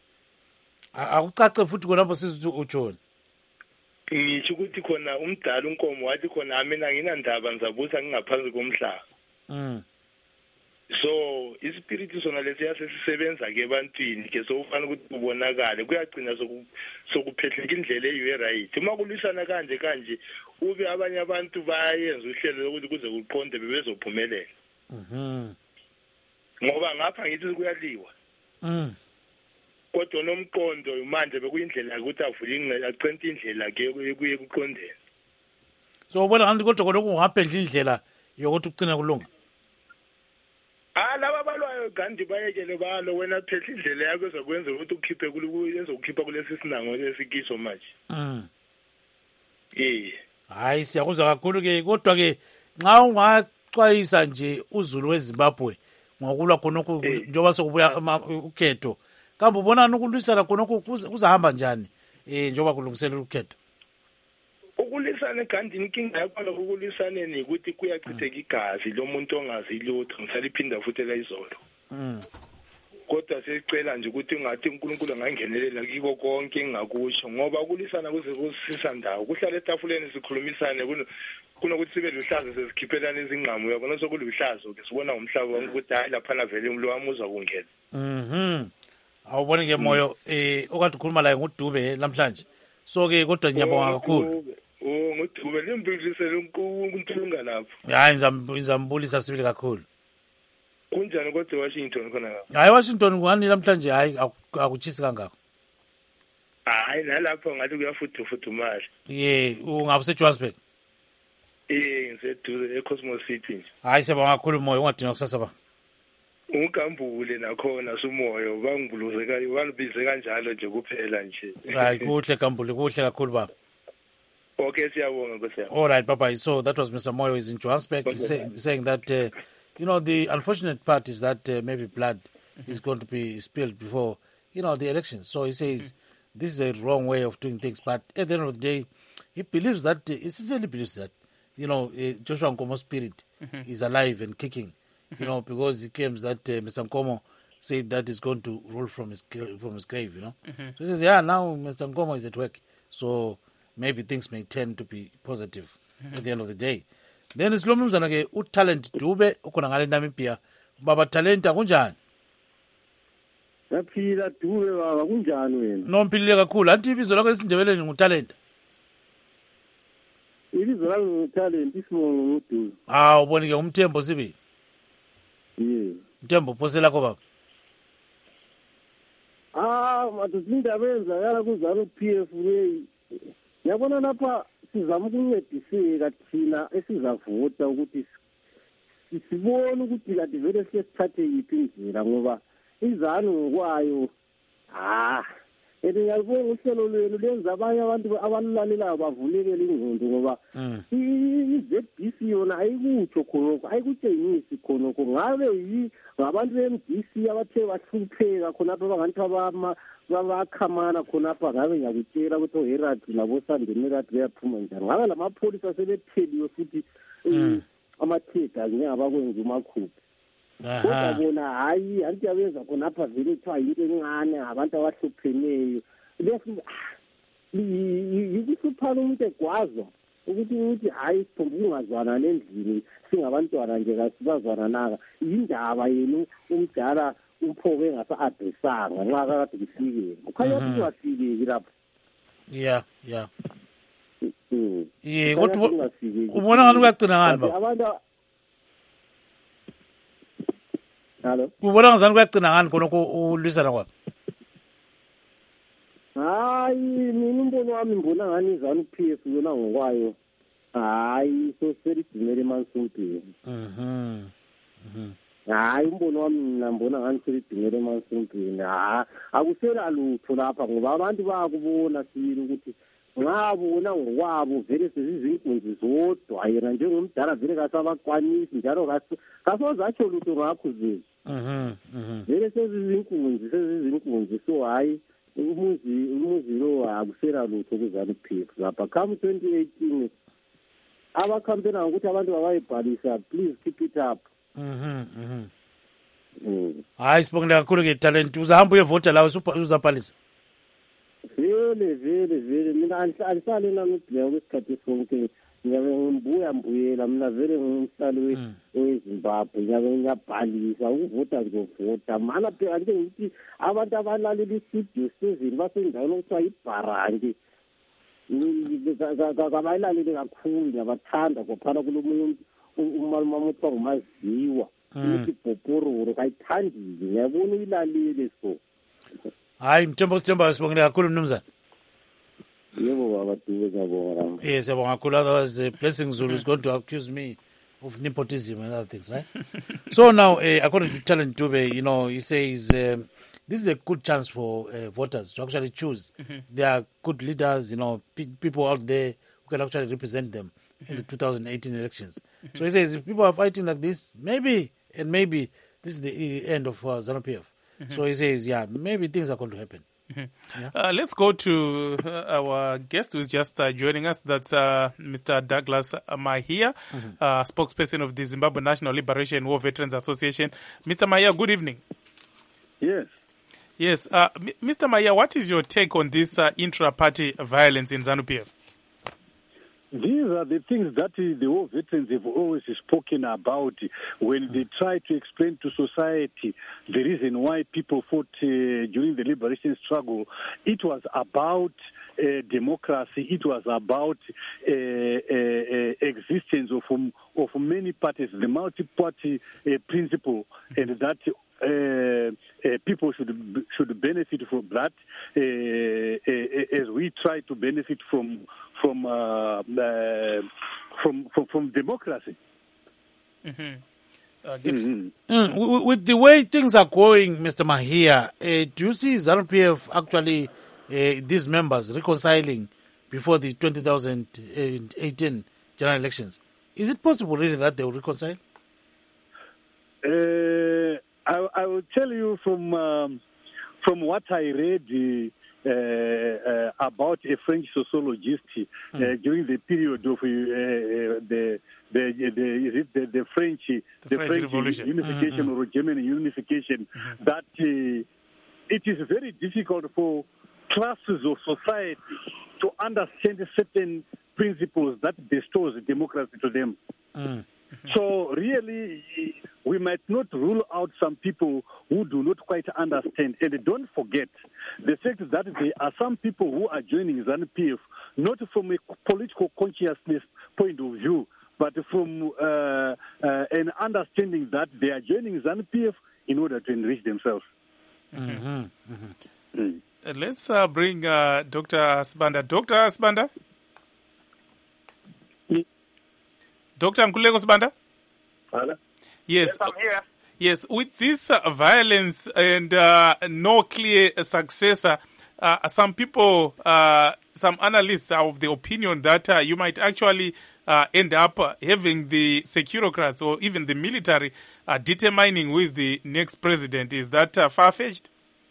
Akucace futhi khona lapho sithi utshoni. Ngisho ukuthi khona umdala unkomo wathi khona mina nginandaba ngizabusa ngingaphansi komhlaba. Mm. So ispirit sona lesiya sesisebenza ke ebantwini ke so ufana ukuthi ubonakale kuyagcina sokuphehleka indlela eyiwe right. Uma kulisana kanje kanje ube abanye abantu bayenza uhlelo lokuthi kuze kuqonde bebezophumelela. Mhm. Ngoba ngapha ngithi kuyaliwa. Mm. Kodwa nomqondo manje bekuyindlela ukuthi avule ingcela acente indlela ke kuye kuqondene. So ubona kanti kodwa kodwa kungaphendla indlela yokuthi ucina kulunga. Ah laba balwayo kanti bayekele balo wena phehla indlela yakho ezokwenza ukuthi ukhiphe kuyenza ukukhipha kulesi sinango lesikiso manje. Mm. Eh. Hayi siyakuzwa kakhulu ke kodwa ke nxa ungacwayisa nje uZulu weZimbabwe ngokulwa khonokho njoba sokubuya ukhetho kambe ubonana ukulwisana khonokho kuzahamba njani eh njoba kulungiselela ukhetho ukulisana kanti inkinga yakho ukulisaneni ukuthi kuyachitheka igazi lomuntu ongazi lutho ngisaliphinda futhi la izolo. Mm. Kodwa sicela nje ukuthi ungathi uNkulunkulu angangenelela kiko konke engakusho ngoba ukulisana kuze kusisa ndawo kuhlala etafuleni sikhulumisane kunokuthi sibe luhlaza sesikhiphelana izingqamu yabona sokuluhlazo ke sibona umhlaba wonke ukuthi hayi lapha na vele umlo wami uzakungena. Mhm. Awubone ke Moyo eh okade ukhuluma la ngudube namhlanje. So ke kodwa ngiyabonga kakhulu. Oh ngudube limbilisele uNkulunkulu lapho. Hayi ngizambulisa sibili kakhulu. Kunjani kodwa Washington khona lapho? Hayi Washington ngani namhlanje hayi akuchisi kangaka. Hayi nalapho ngathi kuyafuthu futhu mali. Ye ungabe seJohannesburg. Eh ngiseduze eCosmos City nje. Hayi siyabonga kakhulu Moyo ungadina kusasa ba. Ungambule nakhona sumoyo bangibuluze kayi balibize kanjalo nje kuphela nje. Hayi kuhle Gambule kuhle kakhulu baba. Okay siyabonga Nkosi. All right bye bye. So that was Mister Moyo is in Johannesburg. He's say, saying that uh, you know the unfortunate part is that uh, maybe blood mm-hmm. is going to be spilled before you know the elections. So he says mm-hmm. this is a wrong way of doing things, but at the end of the day he believes that uh, he sincerely believes that you know uh, Joshua Nkomo's spirit mm-hmm. is alive and kicking. You know, because it claims that uh, Mister Nkomo said that he's going to rule from his from his grave, you know. Mm-hmm. So he says, yeah, now Mister Nkomo is at work. So maybe things may tend to be positive mm-hmm. at the end of the day. Then it's Lomumzana ke utalent dube ukona ngale Namibia. Baba talent akunjani? Yaphila dube baba kunjani wena? Nomphilile kakhulu. Anti ibizo lakho lesindebeleni ngutalent. Ibizo lakho ngutalent isibongo ngudube. Ah, ubone ke umthembo sibi. Yeah. Mthembo phose lakho baba. ah madoda indaba eyenzakala ku-ZANU-P F leyi yabona lapha sizama ukuncediseka thina esizavota ukuthi sibone ukuthi kade vele sesithathe yiphi indlela ngoba izanu ngokwayo ah and ngiyalibonga uhlelo lwenu lenza abanye abantu abalulalelayo bavulekele ingqondo ngoba i-Z B C yona ayikutsho khonokho ayikutshengisi khonokho ngabe yi ngabantu be-M D C abathe bahlupheka khonapha abanganthi babakhamana khonapha ngabe ngiyakutshela ukuthi oHerald nabosandemirath beyaphuma njani ngabe lamapholisa asebetheliwe futhi amatheda ngingabakwenza umakhuphi kodwa bona hayi anti yabenza khonapha vele kuthiwa yinto encane abantu abahlupheneyo yikuhluphana umuntu egwazwa ukuthi ukuthi hayi sithomba ukungazwana nendlini singabantwana nje kasibazwana naka yindaba yenu umdala umphoke engasa-adresanga nxa kakade kufikele kukhanya ukuthi kungafikeki lapho ya ya ye kodwa ubona ngani kuyagcina ngani ba abantu Hello. Ubona ngani kuyagcina ngani khonokho ulwisana kwakho? Hayi mina umbono wami ngibona ngani ZANU-P F yona ngokwayo. Hayi so selidimele emansumpini. Mhm. Mhm. Hayi umbono wami mina ngibona ngani selidimele emansumpini. Ha akusela lutho lapha ngoba abantu bayakubona sini ukuthi nxa bona ngokwabo vele sezizinkunzi zodwa yena njengomdala vele kasabakwanisi njalo kasozatsho lutho ngakho zezi. Mhm. Mhm. Vele sezizinkunzi sezizinkunzi so hayi umuzi umuzi lo akusela lutho ku-ZANU-P F lapha come twenty eighteen abakhampena ukuthi abantu babayibhalisa please keep it up. Mhm. Mhm. Hayi sibongela kakhulu ke talent uzahamba uyevota la uzabhalisa. Vele vele vele mina alisale nami leyo kwesikhathi sonke ngiyabe ngibuya mbuyela mina vele ngumhlali weZimbabwe ngiyabe ngiyabhalisa ukuvota ngizovota mana phela nje ngithi abantu abalalela i-studio seven basendaweni okuthiwa yibharanje kabayilaleli kakhulu ngiyabathanda kophana kulo munye umalumama othiwa ngumaziwa ukuthi bhoporoро kayithandile ngiyabona uyilalele so hayi mthembo sithemba sibongela kakhulu mnumzana. Yebo baba Dube ngiyabonga. Yes siyabonga kakhulu otherwise uh, Blessing Zulu is going to accuse me of nepotism and other things, right? So now uh, according to Talent Dube, you know, he says um, this is a good chance for uh, voters to actually choose. Mm-hmm. There are good leaders, you know, pe- people out there who can actually represent them mm-hmm. in the two thousand eighteen elections. Mm-hmm. So he says if people are fighting like this, maybe and maybe this is the end of uh, ZANU-P F. Mm-hmm. So he says, yeah, maybe things are going to happen. Mm-hmm. Yeah. Uh, let's go to uh, our guest who is just uh, joining us. That's uh, Mister Douglas Mahia, mm-hmm. uh, spokesperson of the Zimbabwe National Liberation War Veterans Association. Mister Mahia, good evening. Yes. Yes. Uh, M- Mister Mahia, what is your take on this uh, intra-party violence in ZANU-P F? These are the things that the war veterans have always spoken about when they try to explain to society the reason why people fought uh, during the liberation struggle. It was about uh, democracy. It was about uh, uh, uh, existence of, um, of many parties, the multi-party uh, principle, and that Uh, uh, people should should benefit from that uh, uh, as we try to benefit from from uh, uh, from, from from democracy. Mm-hmm. Uh, mm-hmm. Mm, with, with the way things are going, Mister Mahia, uh, do you see ZANU-P F actually uh, these members reconciling before the two thousand eighteen general elections? Is it possible really that they will reconcile? Uh, I, I will tell you from um, from what I read uh, uh, about a French sociologist uh, mm. during the period of uh, the the the, the, the French the, the French, French Revolution. unification mm-hmm. or German unification, mm-hmm. that uh, it is very difficult for classes of society to understand certain principles that bestows democracy to them. Mm. Mm-hmm. So really, we might not rule out some people who do not quite understand. And don't forget the fact that there are some people who are joining ZANU-P F not from a political consciousness point of view, but from uh, uh, an understanding that they are joining ZANU-P F in order to enrich themselves. Mm-hmm. Mm-hmm. Mm. Uh, let's uh, bring uh, Doctor Sibanda. Doctor Sibanda? Mm. Doctor Nkululeko Sibanda? Hello? Yes. Yes, I'm here. Yes, with this uh, violence and uh, no clear successor, uh, some people, uh, some analysts are of the opinion that uh, you might actually uh, end up uh, having the securocrats or even the military uh, determining who is the next president. Is that uh, far-fetched?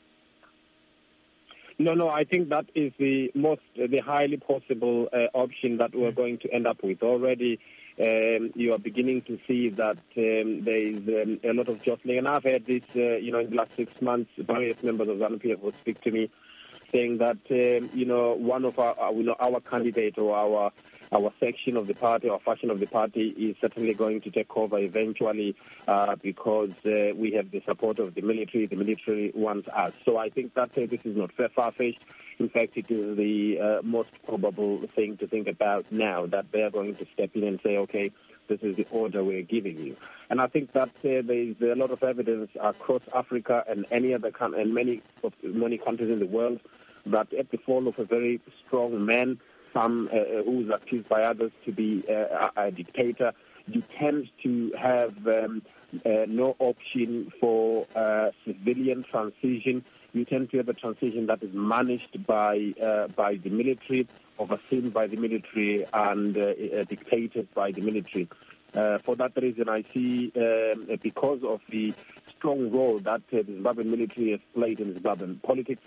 No, no, I think that is the most, uh, the highly possible uh, option that we're going to end up with. Already, um, you are beginning to see that um, there is um, a lot of jostling. And I've heard this, uh, you know, in the last six months, various members of ZANU P F will speak to me saying that, um, you know, one of our, uh, you know, our candidate or our our section of the party, our faction of the party is certainly going to take over eventually uh, because uh, we have the support of the military. The military wants us. So I think that uh, this is not far-fetched. In fact, it is the uh, most probable thing to think about now, that they are going to step in and say, okay, this is the order we're giving you. And I think that uh, there is a lot of evidence across Africa and any other con- and many of many countries in the world that at the fall of a very strong man, some uh, who is accused by others to be uh, a, a dictator, you tend to have um, uh, no option for uh, civilian transition. You tend to have a transition that is managed by uh, by the military, overseen by the military, and uh, uh, dictated by the military. Uh, for that reason, I see, um, because of the strong role that uh, the Zimbabwean military has played in Zimbabwean politics,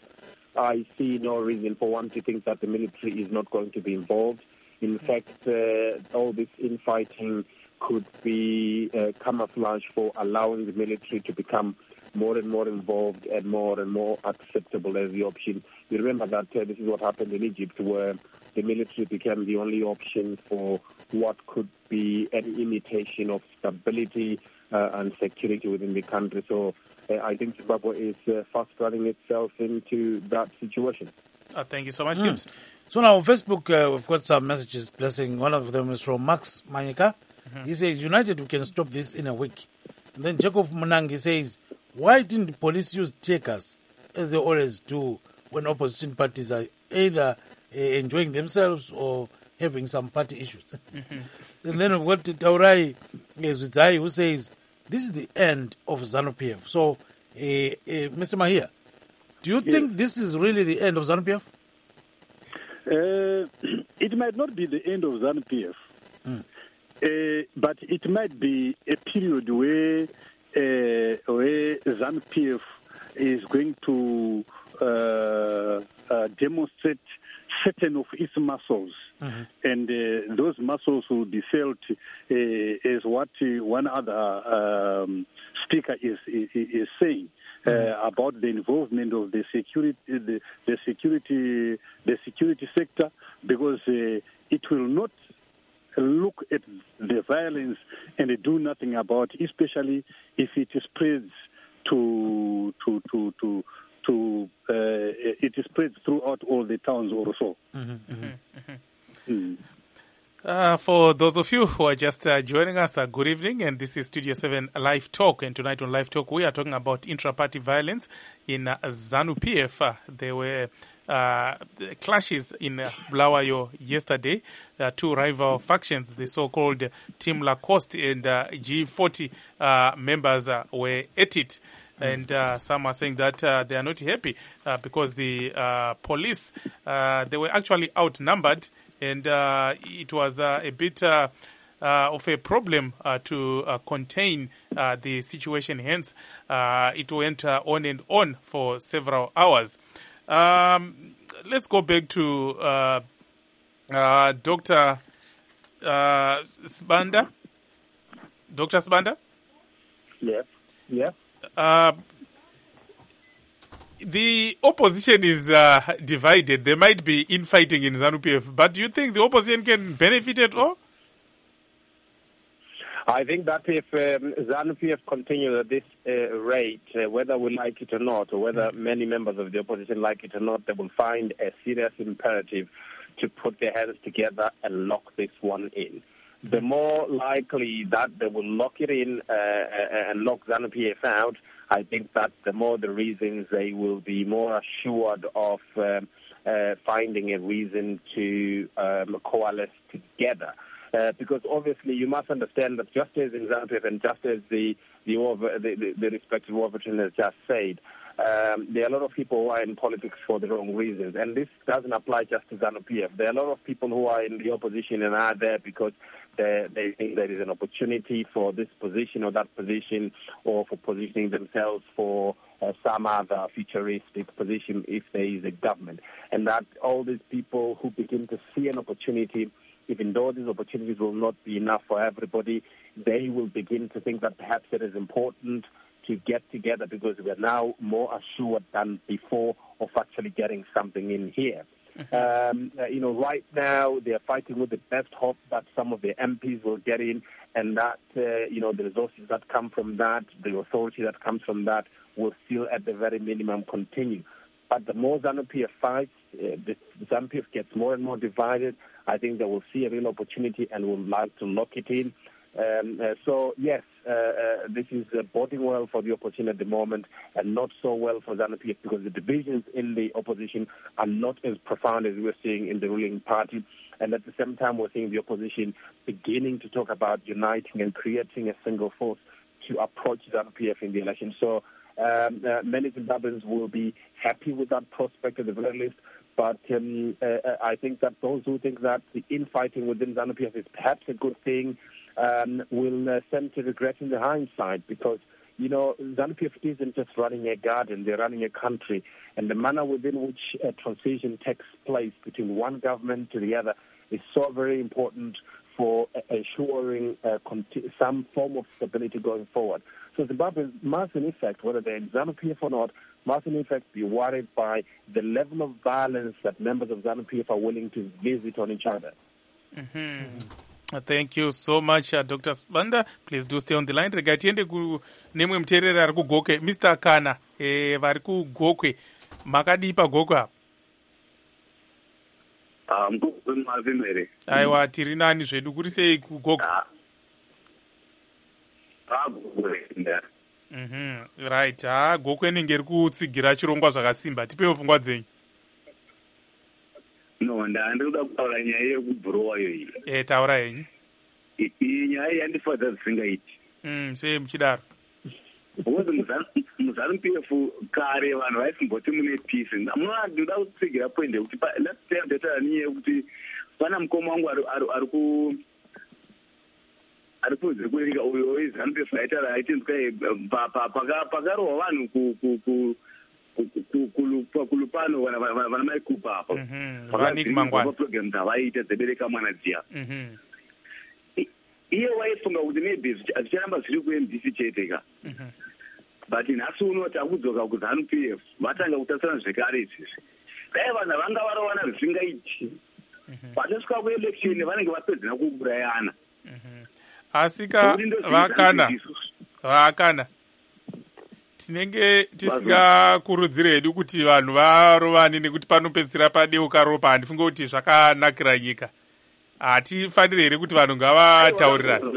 I see no reason for one to think that the military is not going to be involved. In fact, uh, all this infighting could be uh, camouflage for allowing the military to become more and more involved and more and more acceptable as the option. You remember that uh, this is what happened in Egypt, where the military became the only option for what could be an imitation of stability uh, and security within the country. So uh, I think Zimbabwe is uh, fast running itself into that situation. Uh, thank you so much, Mm. Gibbs. So now on Facebook, uh, we've got some messages blessing. One of them is from Max Manyika. Mhm. He says, United, we can stop this in a week. And then Jacob Munangi says, why didn't the police use tear gas, as they always do when opposition parties are either uh, enjoying themselves or having some party issues? Mhm. And then we've got Taurai Zwidzai, who says, this is the end of ZANU P F. So, uh, uh, Mister Mahia, do you Yes. think this is really the end of ZANU P F? Uh, it might not be the end of ZANU P F, Mm. uh, but it might be a period where uh, where ZANU P F is going to uh, uh, demonstrate certain of its muscles. Mhm. And uh, those muscles will be felt uh, as what uh, one other um, speaker is, is, is saying. Uh, about the involvement of the security, the, the security, the security sector, because uh, it will not look at the violence and do nothing about it, especially if it spreads to to to to to uh, it spreads throughout all the towns or so. Mm-hmm, mm-hmm. Mm. Uh, for those of you who are just uh, joining us, uh, good evening, and this is Studio seven Live Talk, and tonight on Live Talk we are talking about intra-party violence in uh, ZANU P F. Uh, there were uh, clashes in uh, Bulawayo yesterday. Uh, two rival factions, the so-called Team Lacoste and uh, G forty uh, members uh, were at it. And uh, some are saying that uh, they are not happy uh, because the uh, police, uh, they were actually outnumbered. And uh, it was uh, a bit uh, uh, of a problem uh, to uh, contain uh, the situation. Hence, uh, it went uh, on and on for several hours. Um, let's go back to uh, uh, Doctor Uh, Sibanda. Doctor Sibanda? Yes. Yeah. Uh, the opposition is uh, divided. There might be infighting in ZANU P F, but do you think the opposition can benefit at all? I think that if um, ZANU P F continues at this uh, rate, uh, whether we like it or not, or whether many members of the opposition like it or not, they will find a serious imperative to put their hands together and lock this one in. the more likely that they will lock it in uh, and lock ZANU-P F out. I think that the more the reasons, they will be more assured of um, uh, finding a reason to um, coalesce together. Uh, because obviously you must understand that just as in ZANU-P F and just as the the, over, the, the, the respective war veteran has just said, um, there are a lot of people who are in politics for the wrong reasons. And this doesn't apply just to ZANU-P F. There are a lot of people who are in the opposition and are there because they, they think there is an opportunity for this position or that position, or for positioning themselves for uh, some other futuristic position if there is a government. And that all these people who begin to see an opportunity, even though these opportunities will not be enough for everybody, they will begin to think that perhaps it is important to get together because we are now more assured than before of actually getting something in here. Mm-hmm. Um, uh, you know, right now they are fighting with the best hope that some of the M Ps will get in, and that, uh, you know, the resources that come from that, the authority that comes from that will still at the very minimum continue. But the more ZANU-P F fights, uh, the ZANU-P F gets more and more divided. I think they will see a real opportunity and will like to lock it in. Um, uh, so, yes, uh, uh, this is uh, boding well for the opposition at the moment and not so well for ZANU-P F because the divisions in the opposition are not as profound as we're seeing in the ruling party. And at the same time, we're seeing the opposition beginning to talk about uniting and creating a single force to approach ZANU-P F in the election. So um, uh, many Zimbabweans will be happy with that prospect at the very least. But um, uh, I think that those who think that the infighting within ZANU-P F is perhaps a good thing um, will uh, tend to regret in the hindsight because, you know, ZANU-P F isn't just running a garden, they're running a country. And the manner within which a transition takes place between one government to the other is so very important for ensuring uh, some form of stability going forward. So Zimbabwe must, in effect, whether they're in ZANU-P F or not, must in effect be worried by the level of violence that members of ZANU-P F are willing to visit on each other. Mm-hmm. Uh, thank you so much, uh, Doctor Sibanda. Please do stay on the line. Rega tiende ku nemwe muteereri ari kugokwe. Mister Kana, eh, vari kugokwe. Makadi pagokwe apa? Ah, mgokwe mavimere. Aiwa, tiri nani zvedu kuri sei kugokwe? Ah, gokwe nda. Mhm. Right. Ah, gokwe nenge ri kutsigira chirongwa zvakasimba. Tipewo pfungwa dzenyu. No, nda ndikuda kutaura nyaya yekubhurowa yoyi. Eh, taura henyu. Iyi nyaya yandifadza zvisingaiti. Mm, sei muchidaro? Because muZANU-P F kare vanhu vaisimboti mune peace. Munoona ndinoda kutsigira point yekuti let's say ndataura nyaya yekuti pana mukoma wangu ari ku ari kunze kuereka uyo weZANU-P F aitaura aitinzwa pakarohwa vanhu kulupano vana maikupa apo program dzavaiita dzebereka mwana dziya. Iye waifunga kuti maybe zvicharamba zviri ku-M D C chete ka, but nhasi uno takudzoka kuZANU-P F vatanga kutarisana zvekare izvizvi. Dai vanhu vanga varowana zvisingaiti vanosvika kuelection vanenge vapedzera kuurayana. Asika vakana vakana tinenge tisingakurudziri hedu kuti vanhu varovane nekuti panopedzisira padeuka ropa. Handifunge kuti zvakanakira nyika. Hatifaniri here kuti vanhu ngavataurirane.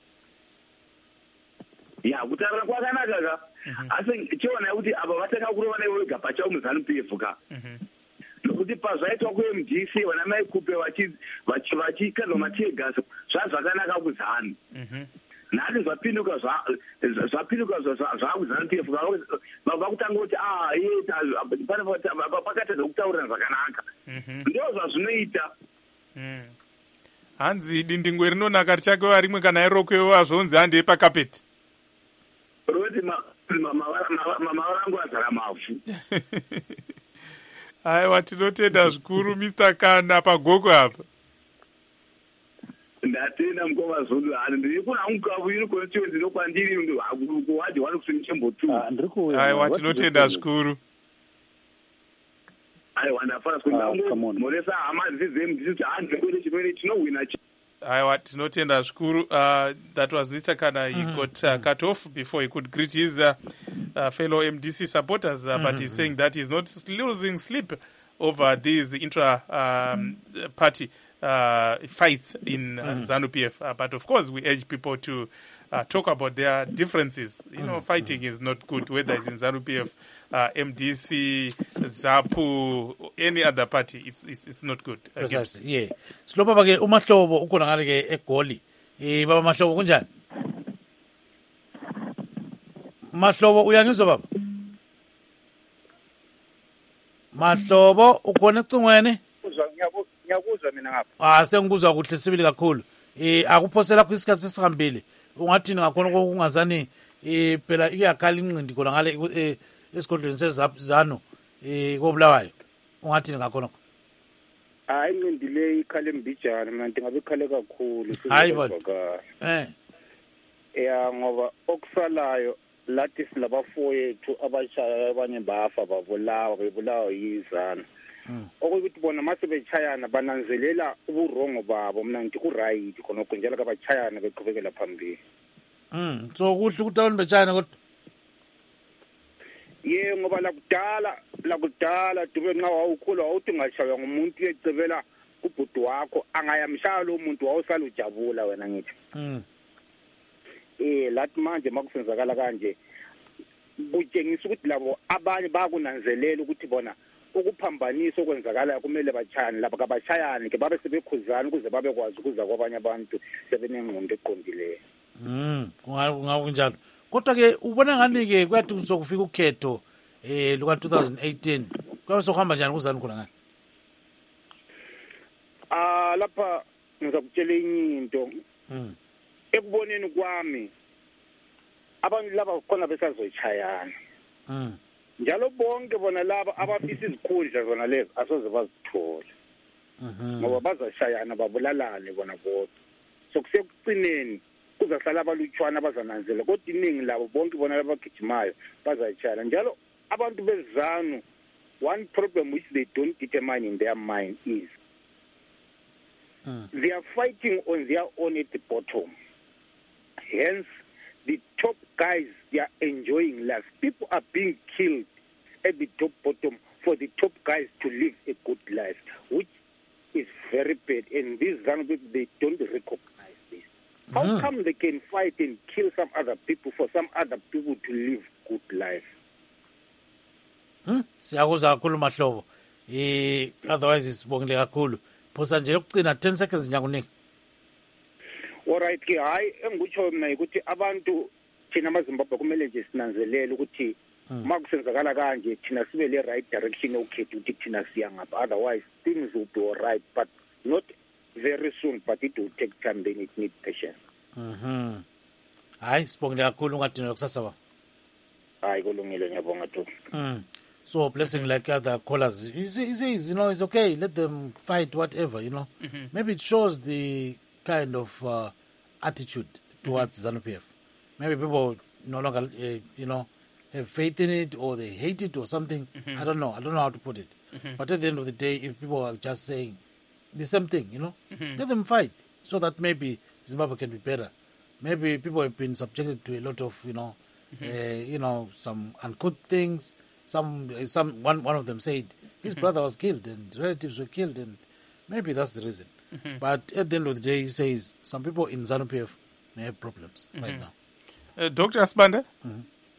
Ya, kutaura kwakanaka ka. Asi chiona kuti aba vatanga kurovana vega pachavo muZANU-P F ka. Nokuti pazvaitwa ku-M D C vana maikupe vachikandwa mategas zvazvakanaka kuZANU. Nhasi zvapinduka zvapinduka zvakuZANU-P F vakutanga kuti ah iye pakatadza kutaurirana zvakanaka. Ndo zvazvinoita. Hanzi dindingwe rinonaka richakewa rimwe kana irokwewo azvonzi handei pakapeti. Roti mama vangu azara mavhu. Aiwa, tinotenda zvikuru Mister Kana pagoko apa. Ndatenda mukoma zvondo hani ndiri kuna mukavu iri kontiwe ndino kwandiri ndo kuwaje wari kusini chembo tu. Aiwa, tinotenda zvikuru. Aiwa, ndafara kwenda moresa hama dzizemu dziti handle kwende chimene chinowina. Aiwa, tinotenda zvikuru. Uh, that was Mister Kana. He mm-hmm. got uh, cut off before he could greet his uh, uh, fellow M D C supporters, uh, mm-hmm. but he's saying that he's not losing sleep over these intra-party um, uh, fights in uh, Mm. ZANU-P F. Uh, but of course, we urge people to uh, talk about their differences. You know, Mm. fighting is not good, whether it's in ZANU-P F, uh, M D C, ZAPU, any other party. It's it's, it's not good. Uh, Precisely, yeah. Silo baba ke uMahlobo ukhona ngale ke eGoli. Eh baba Mahlobo kunjani? Mahlobo uyangizwa baba? Mahlobo ukhona ecingweni? Ngiyakuzwa mina ngapha. Ah sengikuzwa kuhle sibili kakhulu. Eh akuphosela ku isikhathi sesihambile. Ungathini ngakhona kokungazani eh phela iyakhala inqindi khona ngale eh, esigodlweni sezanu eh kobulawayo. Ungathini ngakhona? Hayi incindi le ikhale mbijana mina ndingabe ikhale kakhulu. Hayi bona. Eh. Ya ngoba okusalayo lathi silabafowethu abashaya abanye bafa bavulawa bebulawa yizana. Okuthi bona mase bechayana bananzelela uburongo babo mina ngithi ku right khona konjela kabachayana beqhubekela phambili. Mm so kuhle ukuthi abantu bechayana kodwa ye ngoba la kudala la kudala dube nxa wawukhula wawuthi ngashaywa ngumuntu uyecebela ubhuti wakho angayamshaya lo muntu wawusala ujabula wena ngithi. Mm eh lathi manje makusenzakala kanje kutshengisa ukuthi labo abanye bakunanzelela ukuthi bona ukuphambanisa okwenzakala kumele bachayane lapha kabachayane ke babe sebekhuzana ukuze babekwazi ukuza kwabanye abantu sebenengqondo eqondileyo. Mm kungakunjalo. Kodwa ke ubona ngani ke kwathi kuzokufika ukhetho eh luka twenty eighteen kwabe sokuhamba njani kuzani khona ngani? Ah lapha ngizakutshela into. Mm. Ekuboneni kwami abantu laba khona besazochayana. Mm. Njalo bonke bona laba abafisa izikhundla zona lezi asoze bazithola. Mhm. Ngoba bazashayana babulalane bona bodwa. So kusekucineni kuzahlala abalutshwana abazananzela kodwa iningi labo bonke bona labagijimayo bazayitshayana. Njalo abantu bezanu one problem which they don't determine in their mind is Mm. they are fighting on their own at the bottom. Hence, the top guys, they are enjoying life. People are being killed at the top bottom for the top guys to live a good life, which is very bad. And these young people, they don't recognize this. How Mm. come they can fight and kill some other people for some other people to live good life? Hmm siyakuzwa kakhulu Mahlobo. Eh otherwise isibongile kakhulu. Phosa nje ukucina ten seconds nyakunika. Alright ke hayi engikutsho mina ukuthi abantu thina amaZimbabwe kumele nje sinanzelele ukuthi makusenzakala kanje thina sibe le right direction ukhetha ukuthi thina siya ngapha, otherwise things will be all right but not very soon, but it will take time, then it needs patience. Mhm. Hayi sibongile kakhulu ungadinwa kusasa ba. Hayi kulungile ngiyabonga tu. Mm. So blessing like other callers, he says, you know, it's okay, let them fight whatever, you know. Mhm. Maybe it shows the kind of uh, attitude towards mm-hmm. ZANU-P F. Maybe people no longer, uh, you know, have faith in it or they hate it or something. Mhm. I don't know. I don't know how to put it. Mhm. But at the end of the day, if people are just saying the same thing, you know, Mhm. let them fight so that maybe Zimbabwe can be better. Maybe people have been subjected to a lot of, you know, Mhm. uh, you know, some ungood things. Some, some, one, one of them said his Mhm. brother was killed and relatives were killed, and maybe that's the reason. Mhm. But at the end of the day, he says some people in ZANU-P F may have problems right Mhm. now. Uh, Doctor Asibanda? Mm-hmm.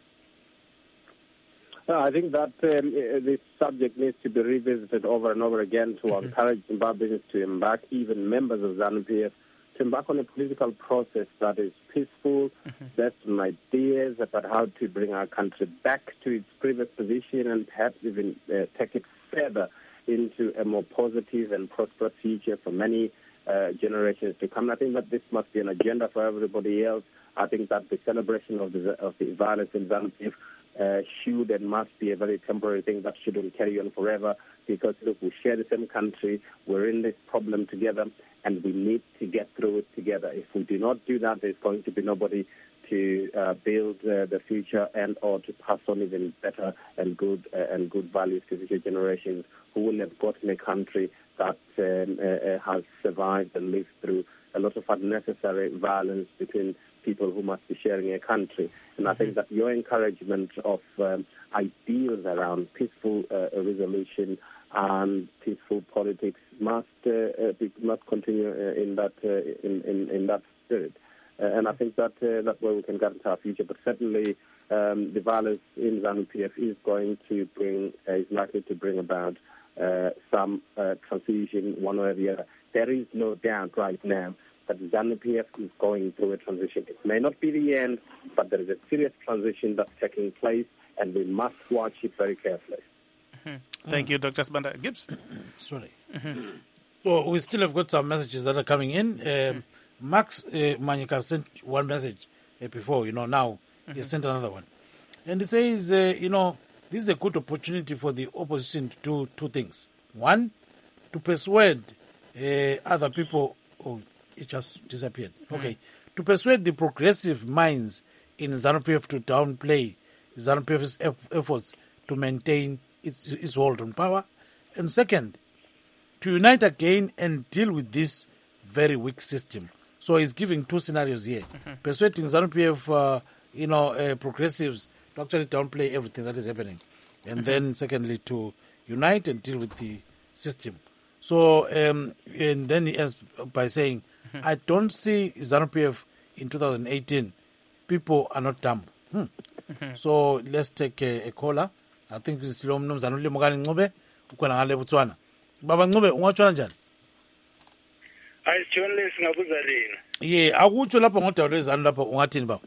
Uh, I think that um, uh, this subject needs to be revisited over and over again to Mhm. encourage Zimbabweans to embark, even members of ZANU-P F, to embark on a political process that is peaceful, Mhm. based on ideas about how to bring our country back to its previous position and perhaps even uh, take it further into a more positive and prosperous future for many uh, generations to come. I think that this must be an agenda for everybody else. I think that the celebration of the of the violence in ZANU-P F uh, should and must be a very temporary thing that shouldn't carry on forever, because look, we share the same country, we're in this problem together, and we need to get through it together. If we do not do that, there's going to be nobody to uh, build uh, the future and or to pass on even better and good uh, and good values to future generations who will have gotten a country that um, uh, has survived and lived through a lot of unnecessary violence between people who must be sharing a country. And I think that your encouragement of um, ideals around peaceful uh, resolution, and peaceful politics must uh, be, must continue uh, in that uh, in, in in that spirit. Uh, and I think that uh, that's where we can get into our future. But certainly, um, the violence in ZANU-P F is going to bring uh, is likely to bring about uh, some uh, transition one way or the other. There is no doubt right now that ZANU-P F is going through a transition. It may not be the end, but there is a serious transition that's taking place, and we must watch it very carefully. Mm-hmm. Thank mm. you, Doctor Sibanda. Gibbs? Sorry. Mm-hmm. So we still have got some messages that are coming in. Um, mm. Max uh, Manyika sent one message uh, before, you know, now mm-hmm. he sent another one. And he says, uh, you know, this is a good opportunity for the opposition to do two things. One, to persuade uh, other people. Oh, it just disappeared. Mm-hmm. Okay. To persuade the progressive minds in ZANU-P F to downplay ZANU-P F's efforts to maintain its, its hold on power. And second, to unite again and deal with this very weak system. So he's giving two scenarios here. Mm-hmm. Persuading ZANU-P F, uh, you know, uh, progressives to actually downplay everything that is happening. And mm-hmm. then secondly, to unite and deal with the system. So, um, and then he ends by saying, mm-hmm. I don't see ZANU-P F in two thousand eighteen. People are not dumb. Hmm. Mm-hmm. So let's take a, a caller. I think it's lo mnumzana uLemokani Ncube ukhona ngale Botswana. Baba Ncube ungatshona njani? Hayi John lesingabuza lena. Yeah, akutsho lapha ngodaba lwezanu lapha ungathini baba?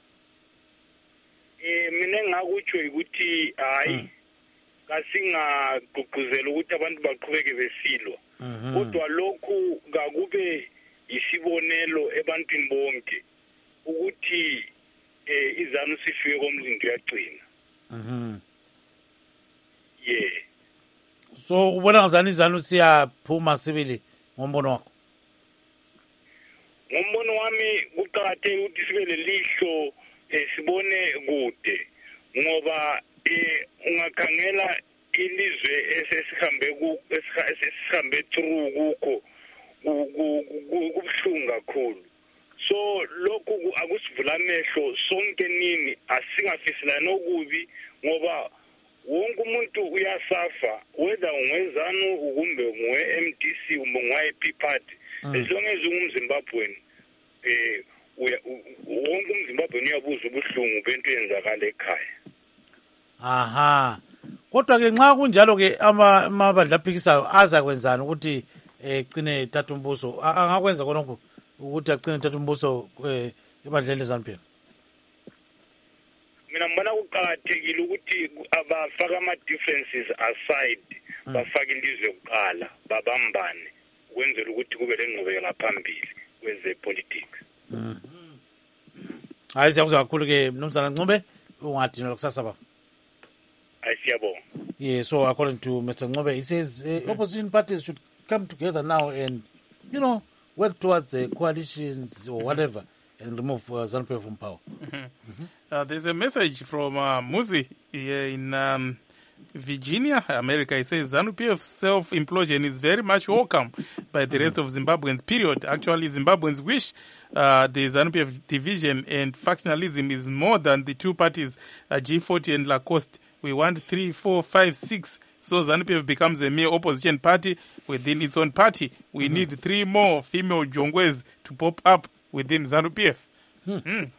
Eh mina ngakutsho ukuthi hayi kasingagqugquzela ukuthi abantu baqhubeke besilwa. Kodwa lokhu ngakube isibonelo ebantwini bonke ukuthi eh izanu sifike komlindo yaqina. Mhm. Yeah. So ubona ngazani izanu siyaphuma sibili ngombono wakho? Ngombono wami kuqakatheke ukuthi sibe lelihlo sibone kude ngoba eh ungakhangela ilizwe esesihambe ku esesihambe through kukho kubuhlungu kakhulu. So lokhu akusivula amehlo sonke nini asingafiselana okubi ngoba wonke umuntu uyasafa whether ungwezanu kumbe ngwe M D C kumbe ngwe P party as long as ungumZimbabwean eh wonke umZimbabwean uyabuza ubuhlungu bento yenzakala ekhaya. Aha. Kodwa ke nxa kunjalo ke amabandla aphikisayo aza kwenzana ukuthi egcine Tata Mbuso angakwenza konke ukuthi agcine Tata Mbuso ebandleni leZANU-P F? Mina mbona kuqakathekile ukuthi abafaka ama differences aside bafake ilizwe kuqala babambane ukwenzela ukuthi kube lengqubekela phambili kweze politics. Hayi siyakuzwa kakhulu ke mnumzana Ncube ungathi nokusasa baba. Ayisiyabonga. Yeah, so according to Mister Ncube, he says uh, opposition parties should come together now and, you know, work towards uh, coalitions or whatever and remove uh, ZANU-P F from power. Mm-hmm. Mm-hmm. Uh, there's a message from uh, Muzi here in um, Virginia, America. He says ZANU-P F self-implosion is very much welcome by the rest of Zimbabweans, period. Actually, Zimbabweans wish uh, the ZANU-P F division and factionalism is more than the two parties, uh, G forty and Lacoste. We want three, four, five, six. So ZANU-P F becomes a mere opposition party within its own party. We mm-hmm. need three more female Jongwes to pop up within ZANU-P F. Hmm. Mm.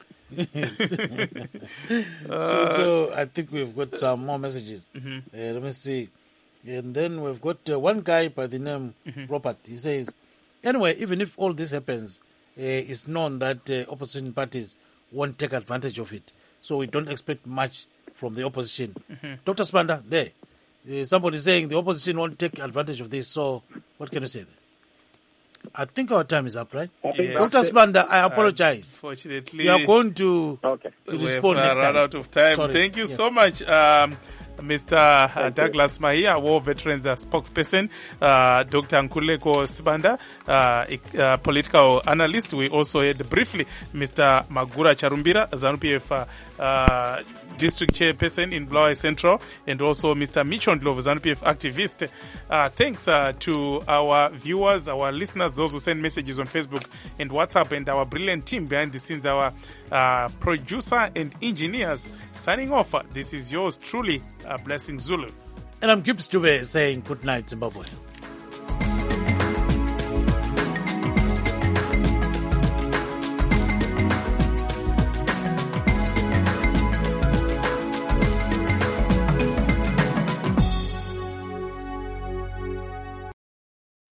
so, so I think we've got some more messages. Mm-hmm. Uh, let me see. And then we've got uh, one guy by the name mm-hmm. Robert. He says, anyway, even if all this happens, uh, it's known that uh, opposition parties won't take advantage of it. So we don't expect much from the opposition. Mm-hmm. Doctor Sibanda, there. Uh, somebody saying the opposition won't take advantage of this. So what can you say there? I think our time is up, right? Yes. Doctor Sibanda, I apologize. Unfortunately, you are going to okay. respond We've next run time. out of time. Sorry. Thank you yes. so much, um, Mister Uh, Douglas Mahia, War Veterans uh, spokesperson, uh, Doctor Nkululeko Sibanda, uh, uh, political analyst. We also had briefly Mister Magura Charumbira, ZANU-P F uh, uh, district chairperson in Bulawayo Central, and also Mister Michon Ndlovu, ZANU-P F activist. Uh, thanks uh, to our viewers, our listeners, those who send messages on Facebook and WhatsApp, and our brilliant team behind the scenes, our uh, producer and engineers. Signing off, this is yours truly, uh, Blessing Zulu. And I'm Gibbs Dube saying good night, Zimbabwe.